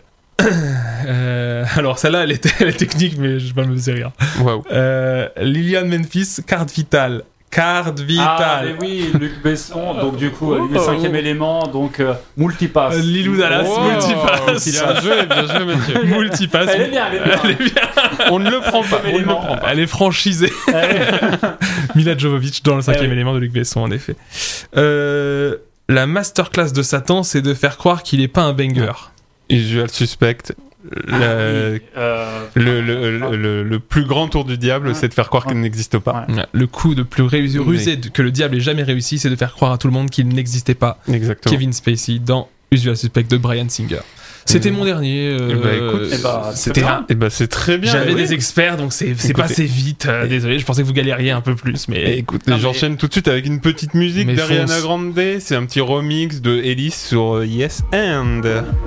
Euh, alors, celle-là, elle est, elle est technique, mais je vais pas me faisir rire. Waouh. Euh, Liliane Memphis, carte vitale. Carte Ah, vitale. mais oui, Luc Besson, donc du coup, Oh. le cinquième élément, donc euh, multipass. Euh, Lilou Dallas, Wow. multipass. Bien joué, bien joué, Mathieu. Multipass. Elle est bien, elle est bien. Elle est bien. On ne le prend pas. On ne le Élément. prend pas. Elle est franchisée. Allez. Mila Jovovich dans le cinquième Eh oui. élément de Luc Besson, en effet. Euh, la masterclass de Satan, c'est de faire croire qu'il est pas un banger. Usual Suspect. Ah, Le, oui, euh, le, le, le, le- le plus grand tour du diable, Ouais. c'est de faire croire qu'il Ouais. n'existe pas. Ouais. Le coup de plus rusé, rusé que le diable ait jamais réussi, c'est de faire croire à tout le monde qu'il n'existait pas. Exactement. Kevin Spacey dans Usual Suspect de Bryan Singer. C'était Mmh. mon dernier. euh, Eh ben, écoute, eh ben, c'était très un- bien. Et bah, c'est très bien. J'avais Oui. des experts, donc c'est, c'est Écoutez. passé vite. euh, désolé, je pensais que vous galériez un peu plus, Et mais. écoutez, Non, mais- j'enchaîne tout de suite avec une petite musique Mais d'Ariana fonce. Grande. C'est un petit remix de Ellis sur euh, Yes and.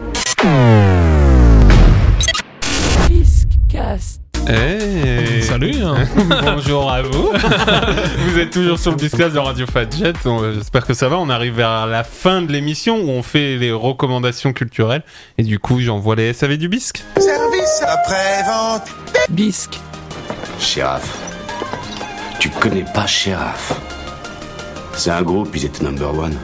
Biscast. Hey. Salut. hein. Bonjour à vous. Vous êtes toujours sur le Biscast de Radio Fadjet. On- J'espère que ça va. On arrive vers la fin de l'émission où on fait les recommandations culturelles. Et du coup, j'envoie les S A V du Bisc. Service après-vente. Bisque. Sheriff. Tu connais pas Sheriff. C'est un groupe, ils étaient number one.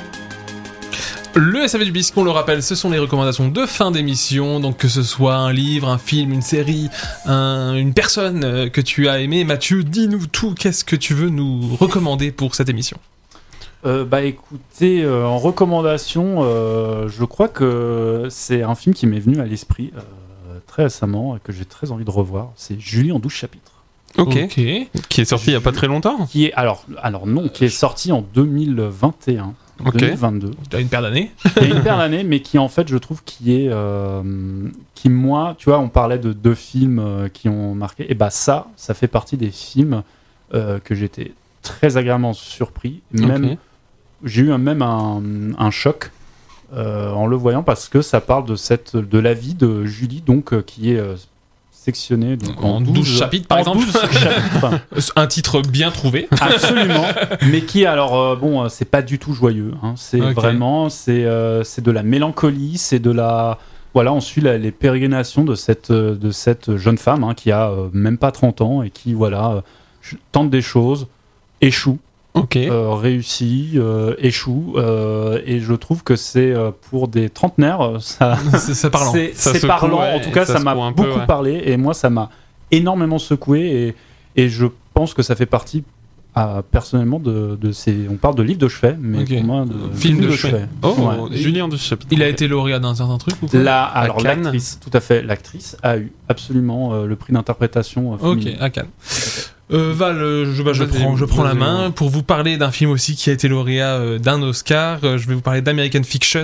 Le S A V du Bisque, on le rappelle, ce sont les recommandations de fin d'émission, donc que ce soit un livre, un film, une série, un- une personne euh, que tu as aimé. Mathieu, dis-nous tout, qu'est-ce que tu veux nous recommander pour cette émission ? Euh, bah écoutez, euh, en recommandation, euh, je crois que c'est un film qui m'est venu à l'esprit euh, très récemment et que j'ai très envie de revoir. C'est Julie en douze chapitres. Ok. Ok. Qui est sorti il y a pas très longtemps. Qui est alors, alors non, qui est sorti en deux mille vingt et un, Ok. deux mille vingt-deux. Tu as une paire d'années. Il y a une paire d'années, mais qui en fait, je trouve, qui est, euh, qui moi, tu vois, on parlait de deux films euh, qui ont marqué. Et bah ça, ça fait partie des films euh, que j'étais très agréablement surpris. Même, Ok. j'ai eu un- même un, un choc euh, en le voyant parce que ça parle de cette, de la vie de Julie, donc euh, qui est euh, sectionnée donc, En douze chapitres, par en exemple. douze chapitres. Un titre bien trouvé. Absolument, mais qui alors euh, bon, euh, c'est pas du tout joyeux. Hein. C'est Ok. vraiment, c'est euh, c'est de la mélancolie, c'est de la, voilà, on suit la- les pérégrinations de cette euh, de cette jeune femme hein, qui a euh, même pas trente ans et qui voilà euh, ch- tente des choses, échoue, Ok. euh, réussit, euh, échoue, euh, et je trouve que c'est euh, pour des trentenaires, euh, ça, C'est, c'est parlant. c'est Ça c'est secoue, parlant. ouais, En tout cas, ça ça m'a secoue un peu, beaucoup ouais. parlé et moi, ça m'a énormément secoué et, et je pense que ça fait partie, ah, personnellement, de, de ces. On parle de livres de chevet, mais Ok. pour moi, de Film de chevet. Oh, Ouais. Julien de chapitre. Il a été lauréat d'un certain truc ou pas ? Là, alors Cannes. l'actrice, tout à fait, l'actrice a eu absolument euh, le prix d'interprétation. euh, Ok, féminine. à Cannes. Euh, Val, euh, je, bah, je, Vas-y, prends, je prends la vas-y. main pour vous parler d'un film aussi qui a été lauréat euh, d'un Oscar. Euh, je vais vous parler d'American Fiction,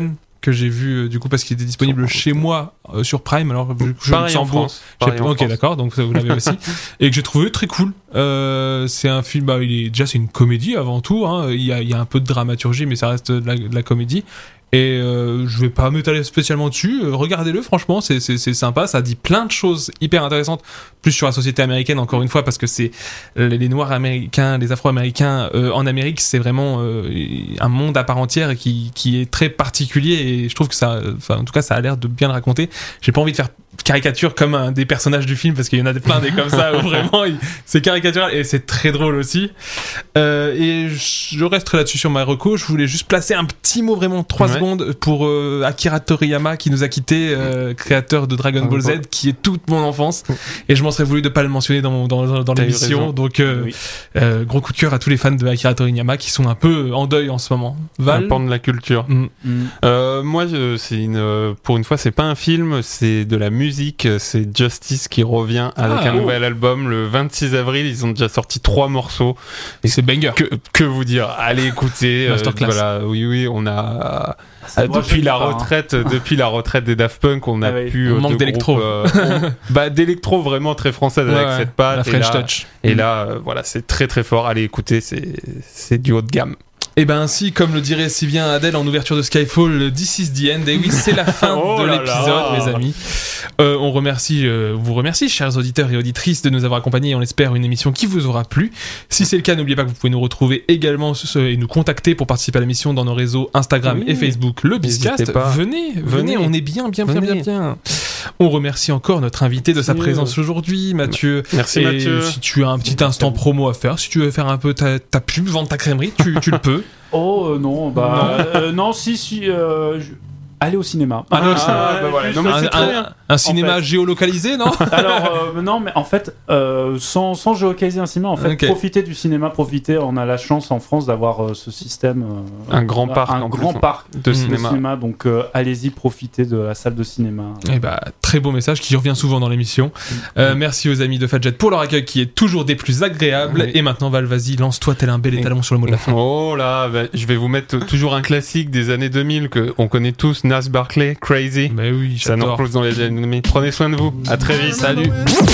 que j'ai vu euh, du coup parce qu'il était disponible chez moi euh, sur Prime. Alors vu que je Pareil suis en en Bourg, France. j'ai- Pareil en ok France. d'accord, donc ça, vous l'avez aussi, et que j'ai trouvé très cool. Euh, c'est un film, bah, il est déjà c'est une comédie avant tout. Hein. Il y a il y a un peu de dramaturgie, mais ça reste de la, de la comédie. Et euh, je vais pas m'étaler spécialement dessus. Euh, regardez-le, franchement, c'est, c'est, c'est sympa. Ça dit plein de choses hyper intéressantes, plus sur la société américaine, encore une fois, parce que c'est les, les Noirs américains, les Afro-américains euh, en Amérique, c'est vraiment euh, un monde à part entière et qui, qui est très particulier. Et je trouve que ça, enfin, en tout cas, ça a l'air de bien le raconter. J'ai pas envie de faire caricature comme un des personnages du film parce qu'il y en a plein des comme ça où vraiment il- c'est caricatural et c'est très drôle aussi. Euh, et je resterai là-dessus sur ma reco. Je voulais juste placer un petit mot, vraiment trois Ouais. secondes pour euh, Akira Toriyama qui nous a quitté, euh, créateur de Dragon Ball Z, qui est toute mon enfance, et je m'en serais voulu de pas le mentionner dans, mon- dans, dans, dans T'as eu l'émission. raison. Donc euh, Oui. euh, gros coup de cœur à tous les fans de Akira Toriyama qui sont un peu en deuil en ce moment. Un Val. pan de la culture. Mm. Mm. Euh, moi, je, c'est une, euh, pour une fois, c'est pas un film, c'est de la musique. C'est Justice qui revient avec Ah, un oh. nouvel album le vingt-six avril. Ils ont déjà sorti trois morceaux. Et c'est banger. Que, que vous dire? Allez écouter. euh, Masterclass. voilà, oui, oui, on a Ça euh, doit depuis jeune la pas, hein. retraite, depuis la retraite des Daft Punk, on a Ah oui. pu. On euh, manque de d'électro. groupes, euh, on- bah, d'électro vraiment très française Ouais, avec ouais, cette patte. la et French là, Touch. Et là, euh, voilà, c'est très très fort. Allez écouter, c'est c'est du haut de gamme. Et ben ainsi, comme le dirait si bien Adèle en ouverture de Skyfall, this is the end. Et oui, c'est la fin Oh de là l'épisode, là. mes amis. Euh, on remercie, euh, vous remercie, chers auditeurs et auditrices, de nous avoir accompagnés. Et on espère une émission qui vous aura plu. Si c'est le cas, n'oubliez pas que vous pouvez nous retrouver également ce- et nous contacter pour participer à l'émission dans nos réseaux Instagram Oui. et Facebook, le N'hésitez Bizcast. pas. Venez, venez, Venez. on est bien, bien, bien, bien, Venez. bien. On remercie encore notre invité de sa Mathieu. présence aujourd'hui, Mathieu. Merci Et Mathieu. si tu as un petit instant promo à faire, si tu veux faire un peu ta, ta pub, vendre ta crèmerie, tu, tu le peux. Oh euh, non, bah euh, non, si, si. Euh, je- Allez au cinéma. Allez au Ah, cinéma. bah voilà. Non, mais un, c'est très un- bien. un cinéma fait. géolocalisé, non? Alors euh, non, mais en fait, euh, sans, sans géolocaliser un cinéma, en fait, Ok. profiter du cinéma, profiter. On a la chance en France d'avoir euh, ce système. euh, Un grand parc, un en grand plus, parc de de cinéma. cinéma. Donc euh, allez-y, profitez de la salle de cinéma. Eh bah, très beau message qui revient souvent dans l'émission. Euh, merci aux amis de Fadjet pour leur accueil qui est toujours des plus agréables. Oui. Et maintenant, Val, vas-y, lance-toi tel un bel étalon sur le mot de la fin. Oh là, bah, je vais vous mettre toujours un classique des années deux mille que on connaît tous, Nas Barkley, Crazy. Bah oui, Ça nous j'adore. repose dans les années. Prenez soin de vous. À très vite. Salut.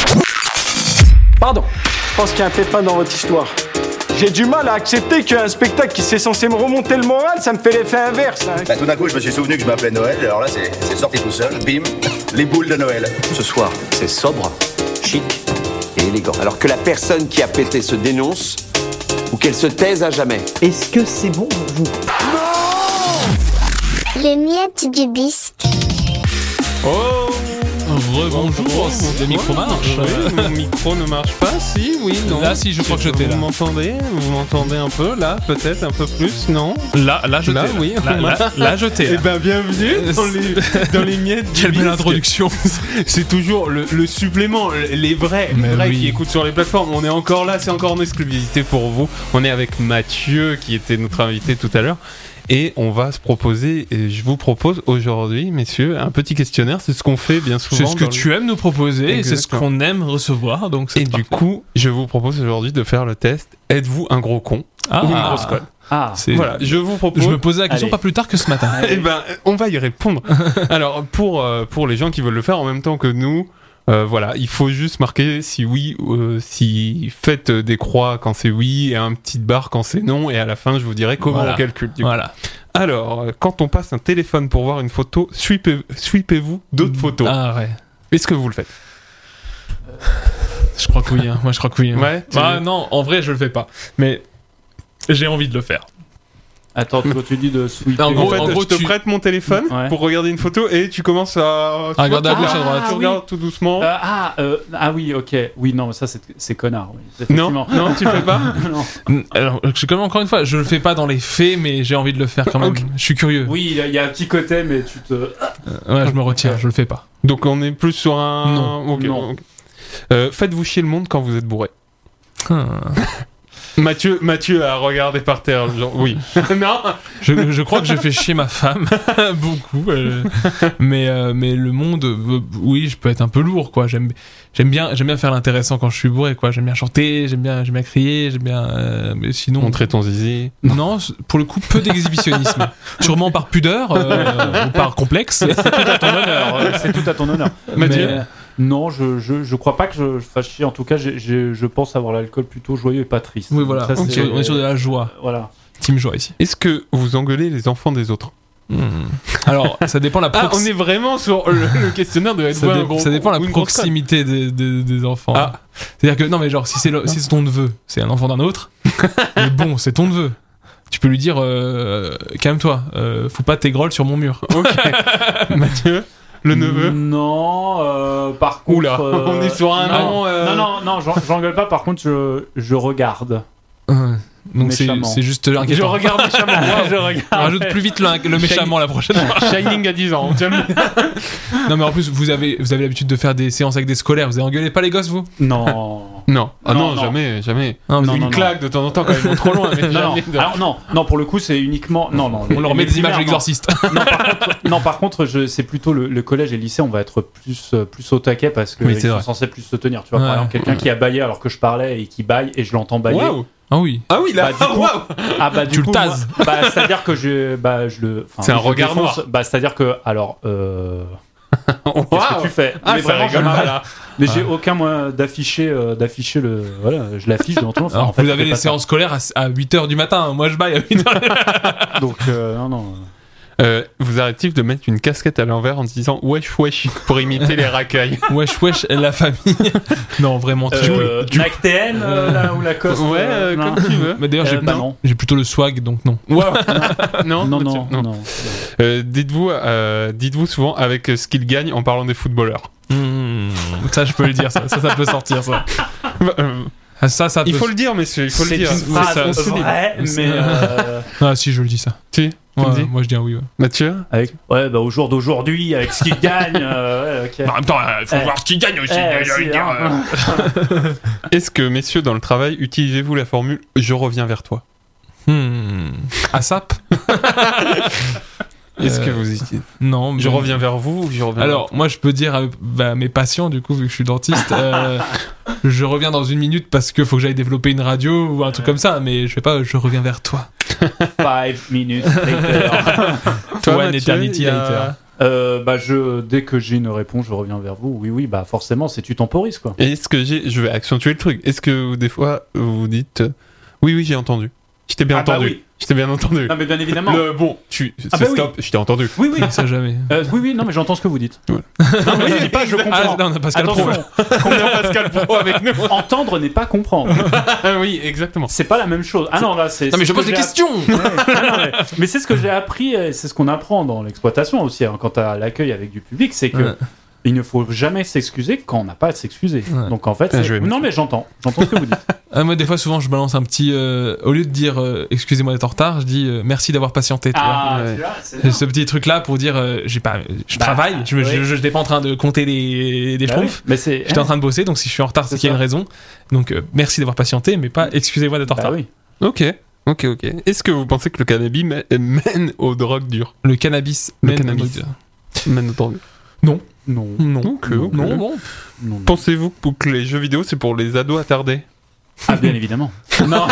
Pardon, je pense qu'il y a un pépin dans votre histoire. J'ai du mal à accepter qu'un spectacle qui s'est censé me remonter le moral, ça me fait l'effet inverse. hein. Bah, tout d'un coup, je me suis souvenu que je m'appelais Noël, alors là, c'est c'est sorti tout seul, bim, les boules de Noël. Ce soir, c'est sobre, chic et élégant. Alors que la personne qui a pété se dénonce ou qu'elle se taise à jamais. Est-ce que c'est bon pour vous? Les miettes du bisque. Oh. Rebonjour, le micro marche. Oui, mon micro ne marche pas. Si, oui, non. Là, si, je crois que je t'ai là. Vous m'entendez? Vous m'entendez un peu là, peut-être un peu plus, non? Là, là, je Là, t'ai. oui. Là, là, là, je t'ai. Eh ben, bienvenue dans les, dans les miettes. du Quelle belle bisque. introduction. C'est toujours le, le supplément, les vrais, les Mais vrais oui. qui écoutent sur les plateformes. On est encore là, c'est encore en exclusivité pour vous. On est avec Mathieu qui était notre invité tout à l'heure. Et on va se proposer, et je vous propose aujourd'hui, messieurs, un petit questionnaire. C'est ce qu'on fait bien souvent. C'est ce que dans tu le- aimes nous proposer et c'est ce Exactement. qu'on aime recevoir. Donc c'est Et du coup, je vous propose aujourd'hui de faire le test. Êtes-vous un gros con Ah. ou une grosse conne? Ah, c'est... Voilà, je vous propose. Je me posais la question Allez. pas plus tard que ce matin. Eh ben, on va y répondre. Alors, pour, euh, pour les gens qui veulent le faire en même temps que nous, euh, voilà, il faut juste marquer si oui, euh, si faites des croix quand c'est oui et un petit barre quand c'est non, et à la fin, je vous dirai comment Voilà. on calcule. du coup. Voilà. Alors, euh, quand on passe un téléphone pour voir une photo, sweepez, sweepez-vous d'autres photos. Ah ouais. Est-ce que vous le faites? Je crois que oui. hein. Moi, je crois que oui. hein. Ouais, tu Ah veux- non, en vrai, je le fais pas. Mais j'ai envie de le faire. attends, quand tu dis de sweeper. En En gros, fait, en je gros, te tu- prête mon téléphone Ouais. pour regarder une photo et tu commences à, tu À regarder vois, à gauche, tu- à droite. Tu Ah, regardes tout doucement. Euh, ah, euh, ah oui, ok. Oui, non, mais ça, c'est c'est connard. Oui. non, Effectivement. non, tu le fais pas. Non. Alors, je, comme encore une fois, je le fais pas dans les faits, mais j'ai envie de le faire quand même. Ok. Je suis curieux. Oui, il y a- il y a un petit côté, mais tu te. Euh, ouais, je me retire, je le fais pas. Donc on est plus sur un. Non. Ok, Non. ok. Euh, faites-vous chier le monde quand vous êtes bourré. Ah. Mathieu, Mathieu a regardé par terre, genre, oui. Non. Je, je crois que je fais chier ma femme beaucoup, euh, mais euh, mais le monde, euh, oui, je peux être un peu lourd, quoi. J'aime j'aime bien j'aime bien faire l'intéressant quand je suis bourré, quoi. J'aime bien chanter, j'aime bien j'aime bien crier, j'aime bien. Euh, mais sinon. Montrer ton zizi. Non, pour le coup, peu d'exhibitionnisme. Sûrement par pudeur euh, ou par complexe. C'est tout à ton honneur. euh, C'est tout à ton honneur. Mathieu. Mais, non, je, je, je crois pas que je, je fasse chier. En tout cas, j'ai, j'ai, je pense avoir l'alcool plutôt joyeux et pas triste. Oui, voilà. Ça, Okay. c'est- On est sur de la joie. Voilà. Team joie ici. Est-ce que vous engueulez les enfants des autres? Hmm. Alors, ça dépend la Ah, prox- on est vraiment sur le, le questionnaire de ça, êtes-vous dé- un gros- ça dépend la ou une grosse proximité des, des, des enfants. Ah. C'est-à-dire que non, mais genre si c'est le- si c'est ton neveu, c'est un enfant d'un autre. Mais bon, c'est ton neveu. Tu peux lui dire euh, calme-toi, euh, faut pas tes grolles sur mon mur. Ok. Mathieu, le neveu. Non, euh, par contre. Oula, euh, on est sur un non, nom, euh, Non, non, non, j'en- j'engueule pas. Par contre, je, je regarde. Euh, Donc c'est Méchamment. c'est juste inquiétant. Je regarde méchamment. je regarde. Rajoute plus vite le, le méchamment la prochaine fois. Shining à dix ans. J'aime. Non mais en plus vous avez vous avez l'habitude de faire des séances avec des scolaires. Vous engueulez pas les gosses vous? Non. Non, ah non, Non, non. jamais, jamais. Non, Une non, non, claque de temps en temps quand ils vont trop loin. Mais Non, non. jamais de- Alors, non, non, pour le coup, c'est uniquement. Non, non. On leur met des images d'exorcistes. Non, par contre, non, par contre je, c'est plutôt le, le collège et le lycée, on va être plus, euh, plus au taquet parce que Oui, ils c'est sont vrai. censés plus se tenir. Tu vois, Ouais. par exemple, quelqu'un qui a baillé alors que je parlais et qui baille et je l'entends bailler. Waouh. Ah oui. Ah oui, là, Bah, du coup- waouh. Ah bah du Tu le coup, tases. moi- bah, c'est-à-dire que je, bah je le. enfin, C'est un je regard défonce. noir. Bah c'est-à-dire que alors. Euh... Qu'est-ce Waouh. que tu fais? Ah, Mais ça vraiment, rigole je pas, m'arrête. là. Mais j'ai aucun moyen d'afficher, euh, d'afficher le. Voilà, je l'affiche devant tout le monde. Enfin, Alors, en fait, vous je avez fais les pas ça. séances scolaires à, à huit heures du matin. Moi je baille à huit heures. Donc euh, non non. Euh, vous arrive-t-il de mettre une casquette à l'envers en disant wesh wesh pour imiter les racailles? Wesh wesh la famille. Non vraiment. Euh, Nike T M euh, là, ou Lacoste. Ouais, euh, euh, non. comme tu veux. Mais d'ailleurs Euh, j'ai bah non. non. j'ai plutôt le swag donc non. Waouh. Non, Non Mathieu, non non. Euh, dites-vous, euh, dites-vous souvent avec euh, ce qu'ils gagnent en parlant des footballeurs. Hmm, ça je peux le dire ça. Ça, ça peut sortir ça. Euh, Ah, ça ça il peut. faut le dire, messieurs, il faut C'est le dire. une phrase Ça- ça- vraie, mais c'est- euh, Ah si je le dis ça. Si, tu Ouais, me dis. moi je dis un oui. Ouais. Mathieu. avec ouais bah au jour d'aujourd'hui avec ce qu'il gagne. euh, ouais, ok. En même temps il faut Eh. voir ce qu'il gagne aussi. Eh, je veux si, dire, hein. euh. Est-ce que, messieurs, dans le travail, utilisez-vous la formule je reviens vers toi? Hmm. ASAP. Est-ce Euh, que vous utilisez? Non. Je mais- reviens vers vous ou je reviens Alors, moi, je peux dire à bah, mes patients, du coup, vu que je suis dentiste, euh, je reviens dans une minute parce qu'il faut que j'aille développer une radio ou un truc comme ça, mais je fais pas, je reviens vers toi. Five minutes later. Toi, One Mathieu, eternity il y a- later. Euh, bah je dès que j'ai une réponse, je reviens vers vous. Oui oui, bah forcément, c'est tu temporises quoi. Et est-ce que j'ai. Je vais accentuer le truc. Est-ce que des fois, vous vous dites euh, oui, oui, j'ai entendu. Je t'ai bien Ah bah entendu. oui. Je t'ai bien entendu. Non mais bien évidemment. Le bon, tu. Ah c'est bah oui. stop, je t'ai entendu. Oui oui. Ça jamais. Euh, oui oui, non mais j'entends ce que vous dites. Ouais. Non mais je dis pas je comprends. Ah, non, on a Pascal Pro. Attention, On a Pascal Pro avec nous. entendre n'est pas comprendre. Ah oui, exactement. C'est pas la même chose. Ah non là c'est. Non, mais c'est je ce pose que des j'ai questions. Ouais. Ah non, mais mais c'est ce que j'ai appris, et c'est ce qu'on apprend dans l'exploitation aussi, hein, quand t'as l'accueil avec du public, c'est que Ouais. il ne faut jamais s'excuser quand on n'a pas à s'excuser. Ouais. Donc en fait, Bien c'est- joué, non mais j'entends, j'entends ce que vous dites. Ah, moi, des fois, souvent, je balance un petit. euh, au lieu de dire euh, excusez-moi d'être en retard, je dis euh, merci d'avoir patienté. Tu vois. Ah, Ouais. tu vois, c'est J'ai bien. ce petit truc là pour dire euh, j'ai pas je Bah, travaille je oui. je, je, j'étais pas en train de compter des des Bah oui, schtroumpfs. mais c'est. J'étais en train de bosser, donc si je suis en retard, c'est C'est qu'il y a ça. une raison. Donc euh, merci d'avoir patienté, mais pas excusez-moi d'être en Bah retard. oui. Ok, ok, ok. Est-ce que vous pensez que le cannabis mè- mène aux drogues dures? Le cannabis Le mène cannabis. au- Mène aux drogues. Non. Non. Ok, ok. Non, non. Non. Pensez-vous que les jeux vidéo c'est pour les ados attardés? Ah bien évidemment. Non.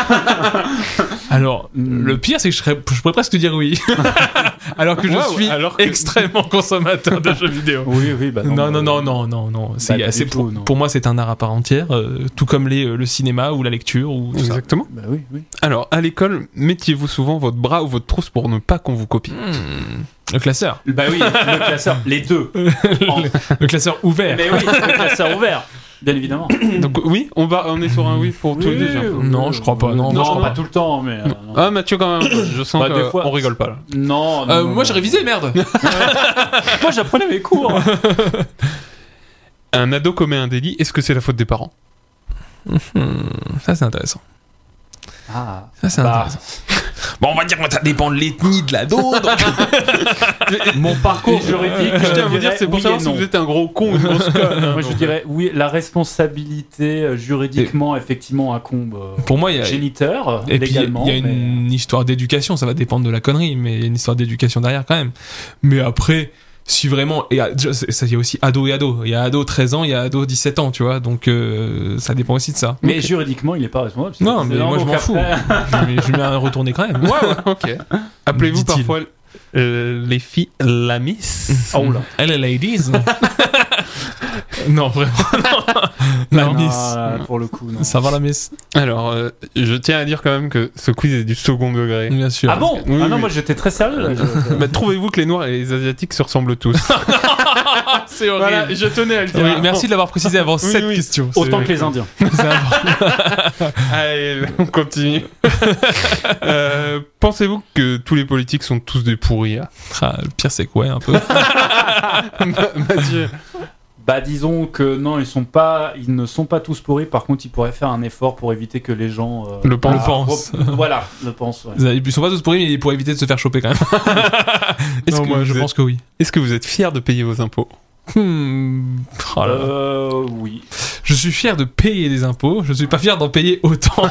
Alors, Mm. le pire, c'est que je, serais, je pourrais presque dire oui. Alors que je Wow, suis alors que- extrêmement consommateur de jeux vidéo. Oui oui bah non. Non, non, bah, non, non, non, non. C'est, pas c'est du pour, tout, non. pour moi, c'est un art à part entière, euh, tout comme les, euh, le cinéma ou la lecture ou tout ça. Exactement. Bah oui oui. Alors, à l'école, mettiez-vous souvent votre bras ou votre trousse pour ne pas qu'on vous copie? Hmm. Le classeur. Bah oui, le classeur, les deux. En- Le classeur ouvert. Mais oui, le classeur ouvert. Bien évidemment. Donc oui, on va, on est sur un oui pour tous Oui, déjà. oui, Non, je crois pas. Non, Non, moi, je crois pas pas. tout le temps, mais. euh, non. Ah Mathieu quand même, je sens Bah, des qu'on fois- rigole pas là. Non, non, Euh, non, moi, non. j'ai révisé, merde. Moi, j'apprenais mes cours. Un ado commet un délit, est-ce que c'est la faute des parents? Hmm, ça, c'est intéressant. Ah. Ça, c'est Bah. intéressant. Bon, on va dire que ça dépend de l'ethnie de l'ado. Donc... Mon parcours juridique. Je tiens à vous dire, c'est pour oui savoir si vous êtes un gros con ou une grosse conne. Moi, je dirais, oui, la responsabilité euh, juridiquement, et... effectivement, incombe euh, pour moi, il y a... géniteur, et légalement. puis, il y a mais... une histoire d'éducation, ça va dépendre de la connerie, mais il y a une histoire d'éducation derrière quand même. Mais après, si vraiment... Et ça, il y a aussi ado et ado. Il y a ado treize ans, il y a ado dix-sept ans, tu vois, donc euh, ça dépend aussi de ça. Mais okay. Juridiquement, il n'est pas responsable. Non, mais moi, je m'en fous. je, je mets un retourné quand même. Ouais, ouais, ok. Appelez-vous Dit-il. parfois euh, les filles la miss. Oh là. Elle est ladies. Non, vraiment. Non. La non, miss. Non, pour le coup, non. Ça va la miss. Alors, euh, je tiens à dire quand même que ce quiz est du second degré. Bien sûr. Ah bon oui, Ah non, oui. moi j'étais très sérieux. Là, je... Mais trouvez-vous que les Noirs et les Asiatiques se ressemblent tous? C'est horrible. Voilà, je tenais à le dire. Oui, merci de l'avoir précisé avant Oui, cette oui. question. Autant C'est- que les Indiens. Allez, on continue. euh, pensez-vous que tous les politiques sont tous des pourris hein? Ah, le pire, c'est quoi, un peu. Mathieu. Bah disons que non, ils sont pas, ils ne sont pas tous pourris. Par contre, ils pourraient faire un effort pour éviter que les gens euh, Le pen- bah, le pense. re- voilà, le pense. Ouais. Ils sont pas tous pourris, mais pour éviter de se faire choper quand même. Est-ce Non, que moi, vous je êtes- pense que oui. Est-ce que vous êtes fiers de payer vos impôts? Hmm. Oh là là. Euh, oui. Je suis fier de payer des impôts, je suis pas fier d'en payer autant.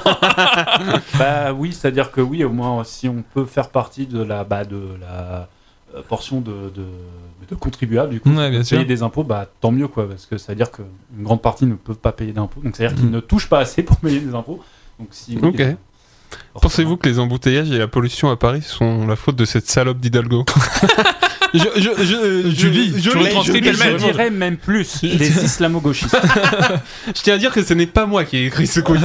Bah oui, c'est-à-dire que oui, au moins si on peut faire partie de la, bah, de la euh, portion de, de, de contribuables, du coup, Ouais, bien payer sûr. des impôts, bah tant mieux quoi, parce que ça veut dire qu'une grande partie ne peuvent pas payer d'impôts, donc c'est-à-dire qu'ils Mm. ne touchent pas assez pour payer des impôts. Donc si oui, Ok. euh, Pensez-vous que les embouteillages et la pollution à Paris sont la faute de cette salope d'Hidalgo? je, je, je, Julie, je, tu je, retranscris je- je tellement. dirais même plus les islamo-gauchistes. je tiens à dire que ce n'est pas moi qui ai écrit ce quiz.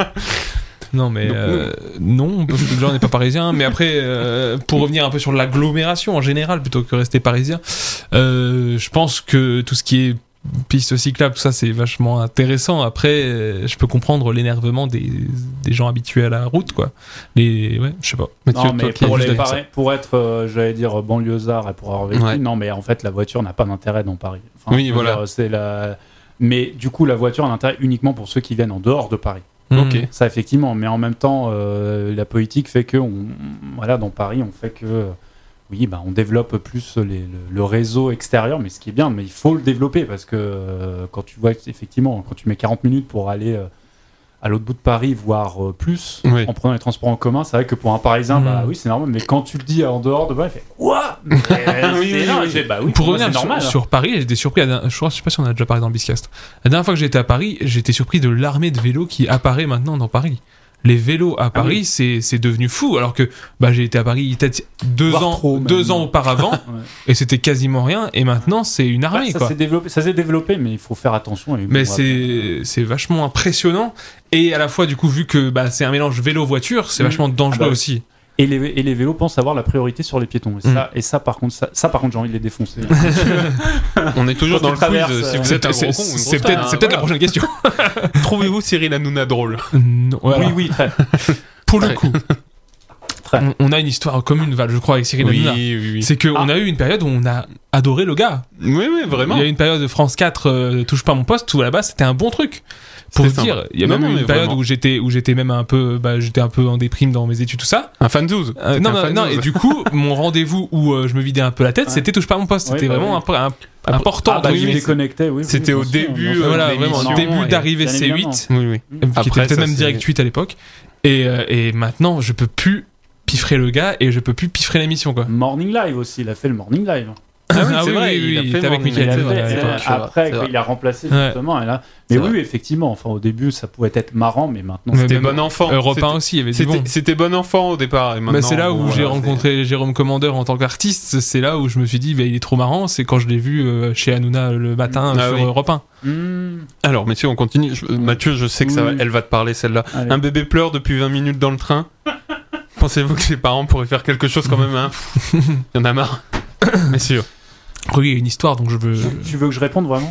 Non, mais Donc, euh, non, parce que déjà on n'est pas parisien. Mais après, euh, pour revenir un peu sur l'agglomération en général, plutôt que rester parisien, euh, je pense que tout ce qui est piste cyclable, tout ça, c'est vachement intéressant. Après, euh, je peux comprendre l'énervement des, des gens habitués à la route, quoi. Les, ouais, je sais pas. Non, Mathieu, mais toi qui as pour, plus les, d'avis que ça. pareil, pour être, euh, j'allais dire, banlieusard et pour avoir vécu, Ouais. non, mais en fait, la voiture n'a pas d'intérêt dans Paris. Enfin, Oui, je veux voilà. dire, c'est la... Mais du coup, la voiture a un intérêt uniquement pour ceux qui viennent en dehors de Paris. Mmh. Ok. Ça, effectivement, mais en même temps, euh, la politique fait que, on, voilà, dans Paris, on fait que, euh, oui, bah, on développe plus les- le, le réseau extérieur, mais ce qui est bien, mais il faut le développer parce que euh, quand tu vois, effectivement, quand tu mets quarante minutes pour aller euh, à l'autre bout de Paris, voire euh, plus, Oui. en prenant les transports en commun, c'est vrai que pour un Parisien, Mmh. bah oui, c'est normal, mais quand tu le dis en dehors de Paris, il fait quoi? Mais, Oui, c'est oui, non, oui. j'ai- bah oui, Pour moi, revenir c'est sur, normal. hein. sur Paris, j'étais surpris. à la- Je crois, je sais pas si on a déjà parlé dans le Biscast. La dernière fois que j'étais à Paris, j'étais surpris de l'armée de vélos qui apparaît maintenant dans Paris. Les vélos à Paris, oui. c'est, c'est devenu fou. Alors que bah, j'ai été à Paris peut-être deux Voire ans, trop, même. deux ans auparavant, Ouais. et c'était quasiment rien. Et maintenant, c'est une armée, Ouais, ça quoi. s'est développé, ça s'est développé, mais il faut faire attention. Et Mais bon, c'est, c'est vachement impressionnant. Et à la fois, du coup, vu que bah, c'est un mélange vélo-voiture, c'est Mmh. vachement dangereux Ah bah oui. aussi. Et les, et les vélos pensent avoir la priorité sur les piétons. Et, Mm. ça, et ça, par contre, ça, ça, par contre, j'ai envie de les défoncer. On est toujours Quand dans tu le quiz. traverses, Si euh, vous êtes un C'est, gros c'est- con ou une c'est grosse peut-être, tête, c'est peut-être la prochaine question. trouvez-vous Cyril Hanouna drôle? Non, voilà. Oui, oui, très. Pour le Très. coup, Très. on, on a une histoire commune, Val, je crois, avec Cyril Oui, Hanouna. oui, oui. C'est qu'on a eu une période où on a adoré le gars. Oui, oui, vraiment. Il y a eu une période de France quatre, euh, touche pas à mon poste, où là-bas c'était un bon truc. Pour vous C'était dire, sympa. il y a Non, même non, eu mais une période vraiment. où j'étais, où j'étais même un peu, bah, j'étais un peu en déprime dans mes études, tout ça. Un fan douze. Euh, C'était non, un non, fan non, douze. et du coup, mon rendez-vous où euh, je me vidais un peu la tête, Ouais. c'était touche pas à mon poste. Ouais, C'était bah vraiment oui. un peu un- Après- important. Ah, bah, entre tu guillemets. déconnectais, oui. C'était oui, au bien sûr, début, bien euh, sûr. Voilà, de vraiment, l'émission, début et- d'arrivée bien C évidemment. huit, Oui, oui. euh, qui Après, était peut-être ça, même c'est- Direct huit à l'époque. Et, euh, et maintenant, je peux plus piffrer le gars et je peux plus piffrer l'émission, quoi. Morning Live aussi, il a fait le Morning Live. Ah oui, Ah c'est oui, vrai, oui, il a oui, fait t'es avec Morning Il Mickaël, a Live. c'est fait, vrai, à euh, l'époque. après, C'est quand vrai. il a remplacé Ouais. justement. Et là. Mais C'est oui, vrai. effectivement, enfin, au début, ça pouvait être marrant, mais maintenant. Mais C'était même bon enfant. Europe un C'était- aussi, il y avait du C'était bon. c'était bon enfant au départ. Et maintenant, Bah, c'est là où bon, j'ai voilà, rencontré Jérôme Commandeur en tant qu'artiste. C'est là où je me suis dit, bah, il est trop marrant. C'est quand je l'ai vu euh, chez Hanouna le matin Ah sur oui. Europe un. Hmm. c'est- Alors, messieurs, on continue. Je- Mathieu, je sais que ça va- Oui. elle va te parler celle-là. Allez. Un bébé pleure depuis vingt minutes dans le train. Pensez-vous que les parents pourraient faire quelque chose quand même, hein? Il y en a marre. Messieurs. Oui, il y a une histoire, donc je veux. Tu veux que je réponde vraiment?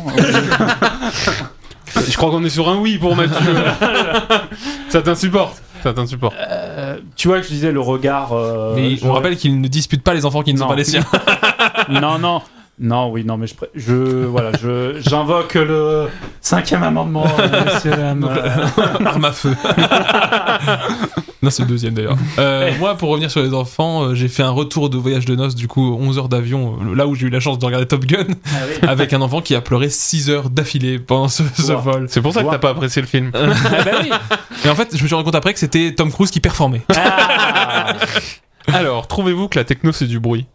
Je crois qu'on est sur un oui pour Mathieu. Ça t'insupporte. Ça t'insupporte. Euh, tu vois que je disais le regard. euh, Mais je- on rappelle qu'il ne dispute pas les enfants qui ne sont Non. pas les siens. Non, non. Non, oui, non, mais je, pré- je voilà, je, j'invoque le cinquième amendement, euh, messieurs, dames, Donc, euh, Arme à feu. Non, c'est le deuxième d'ailleurs. Euh, moi, pour revenir sur les enfants, euh, j'ai fait un retour de voyage de noces, du coup, onze heures d'avion, euh, là où j'ai eu la chance de regarder Top Gun, Ah oui. avec un enfant qui a pleuré six heures d'affilée pendant ce, ce Wow. vol. C'est pour ça que t'as pas apprécié le film. Ah bah oui. Et en fait, je me suis rendu compte après que c'était Tom Cruise qui performait. Ah. Alors, trouvez-vous que la techno c'est du bruit?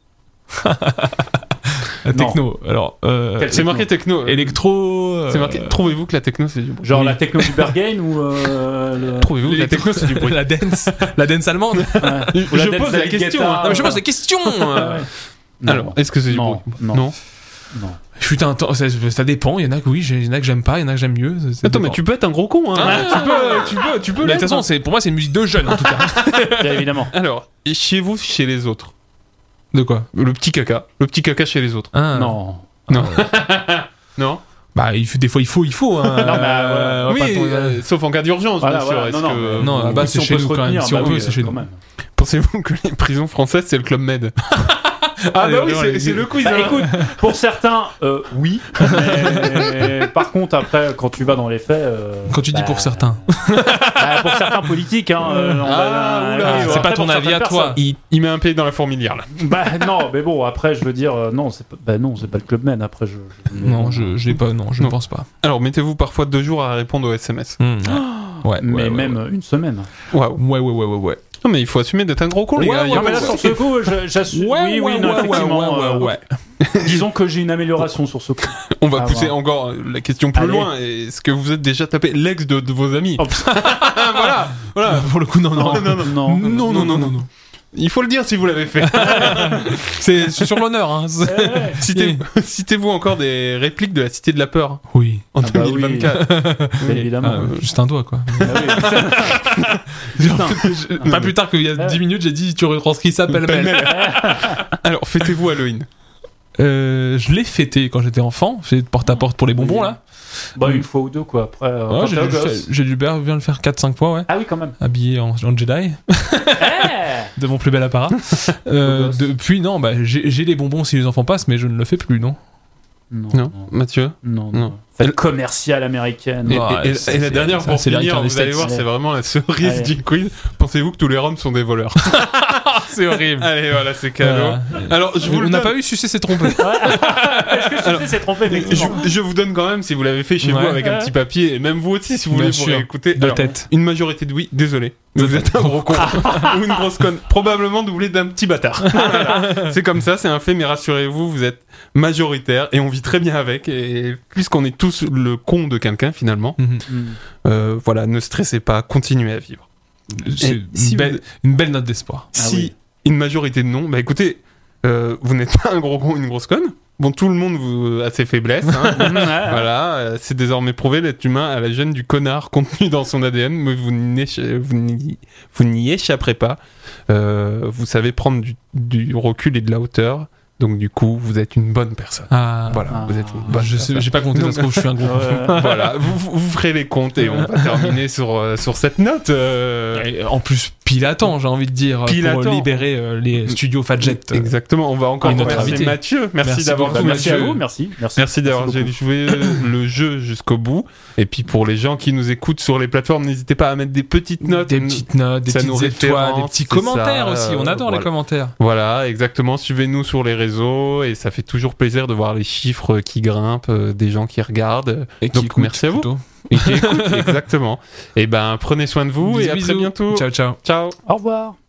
La techno, alors. Euh, Quelle C'est marqué techno. électro. euh, C'est marqué. Trouvez-vous que la techno c'est du bruit? Genre Oui. la techno du Berghain ou euh, le... Trouvez-vous que la techno c'est du bruit? La dance, la dance allemande. Ouais. Je Ou la pose dance la David question, Guetta, hein. Non, mais je euh, pose des questions. euh. Non. Alors, est-ce que c'est du Non. bruit? Non. Non. Non. Fut un temps, ça, ça dépend. Il y en a que oui, j'ai- il y en a que j'aime pas, il y en a que j'aime mieux. ça- ça Attends, mais dépend. tu peux être un gros con, hein. Ah. tu peux, tu peux, tu peux. Mais de l'être, toute façon, hein. c'est pour moi, c'est une musique de jeunes en tout cas. Bien évidemment. Alors, et chez vous, chez les autres, De quoi? le petit caca, le petit caca chez les autres. Ah. Non. Non. Non. Bah, il faut, des fois, il faut, il faut. Hein. Non, mais, Euh, on va Oui, pas tomber- euh, sauf en cas d'urgence, Voilà, bien sûr. voilà. Est-ce Non, non, que- mais- Non, à la base, si c'est on chez peut nous se quand même. retenir, Si on bah peut, oui, c'est chez quand nous. même. Pensez-vous que les prisons françaises c'est le Club Med? Ah, bah oui, c'est c'est le quiz. Bah, hein. écoute, pour certains, euh, oui. Mais par contre, après, quand tu vas dans les faits. euh, Quand tu dis bah, pour certains. bah, pour certains politiques, hein. euh, on Ah, va- oula, euh, c'est après, pas ton pour avis certaines à toi. personnes. Il, il met un pied dans la fourmilière là. Bah non, mais bon, après, je veux dire, euh, non, c'est pas, bah, non, c'est pas le Club Med. Après, je. je- Non, je, je l'ai pas. Non, je Non. ne pense pas. Alors, mettez-vous parfois deux jours à répondre aux S M S. Hmm. Ouais, Mais ouais, ouais, même ouais. une semaine. Waouh. Ouais, ouais, ouais, ouais, ouais. Non, mais il faut assumer d'être un gros con, les Ouais, gars. Il y a ouais, Non, pas mais là, de sur souci. ce coup, je- j'assume. Ouais, oui, oui, ouais, non, ouais, effectivement. ouais, ouais, euh, ouais. Disons que j'ai une amélioration sur ce coup. On va Ah, pousser voilà. encore euh, la question plus Allez. loin. Est-ce que vous êtes déjà tapé l'ex de, de vos amis? Oh, Voilà, voilà. Pour le coup, non, non. Non, non, non. non. Non, non, non, non, non. Il faut le dire si vous l'avez fait. C'est c'est sur l'honneur, hein. Ouais. Citez- Citez-vous encore des répliques de la Cité de la Peur Oui. en Ah bah deux mille vingt-quatre. Bien évidemment. Ah, juste un doigt, quoi. Ah oui. Genre, je- pas plus tard qu'il y a dix minutes, j'ai dit tu retranscris ça pêle-mêle. Alors, fêtez-vous Halloween. Euh, je l'ai fêté quand j'étais enfant. J'ai porte à porte pour les bonbons, là. Bah, une fois ou deux, quoi. Après, euh, Ouais, quand j'ai t'es dû, gosse. faire- j'ai dû bien bien le faire quatre cinq fois, ouais. Ah oui, quand même. Habillé en, en Jedi, Eh de mon plus bel apparat. Euh, Beau gosse. depuis, non, bah, j'ai j'ai les bonbons si les enfants passent, mais je ne le fais plus, non. Non, Non, Mathieu. non, Non. non. Fête commerciale américaine. Et, Ouais, et- et c'est- la c'est- dernière ça, pour c'est finir, l'américain vous des allez States. voir, c'est vraiment la cerise Allez. du quiz. Pensez-vous que tous les Roms sont des voleurs? C'est horrible. Allez, voilà, c'est cadeau. Voilà. Alors, je vous On le n'a donne. pas eu sucer s'est trompé. Est-ce que Alors, tu sais, c'est trompé, effectivement. Je, je vous donne quand même si vous l'avez fait chez vous Ouais. avec un petit papier et même vous aussi si vous Bien voulez pour sûr. écouter. De tête. Une majorité de oui, désolé. De Vous êtes un gros con ou une grosse conne, probablement doublé d'un petit bâtard. Voilà. C'est comme ça, c'est un fait, mais rassurez-vous, vous êtes majoritaire et on vit très bien avec. Et puisqu'on est tous le con de quelqu'un finalement, Mhm. Mm. euh, voilà, ne stressez pas, continuez à vivre. C'est Et une, si belle, une belle note d'espoir. Ah si oui. une majorité de non, bah écoutez, euh, vous n'êtes pas un gros con ou une grosse conne. Bon, tout le monde vous, a ses faiblesses. Hein. Voilà, euh, c'est désormais prouvé, l'être humain a la gène du connard contenu dans son A D N, mais vous n'y écha- vous n'y- vous n'y échapperez pas. Euh, vous savez prendre du, du recul et de la hauteur, donc du coup, vous êtes une bonne personne. Ah, Voilà, Ah. vous êtes une bonne je sais, personne. j'ai pas compté, ça se trouve, je suis un gros. Ouais. Voilà, vous, vous, vous ferez les comptes et on va terminer sur, euh, sur cette note. euh, Et en plus, pile à temps, j'ai envie de dire, Pile à pour temps. libérer euh, les studios Fadjet. Exactement, on va encore Et notre remercier invité. Mathieu. Merci, Merci d'avoir beaucoup, joué. Merci à Mathieu. vous, merci. Merci, Merci d'avoir beaucoup. joué le jeu jusqu'au bout. Et puis pour les gens qui nous écoutent sur les plateformes, n'hésitez pas à mettre des petites notes. Des petites notes, des Ça petites nous étoiles, des référence, petits c'est commentaires ça, aussi. On euh, adore les voilà. commentaires. Voilà, exactement. Suivez-nous sur les réseaux et ça fait toujours plaisir de voir les chiffres qui grimpent, euh, des gens qui regardent. Et qui Donc écoutent merci à vous. plutôt. Et qui écoutent, exactement. Et ben prenez soin de vous et Bisous, à très bisous. bientôt. Ciao, ciao. Ciao. Au revoir.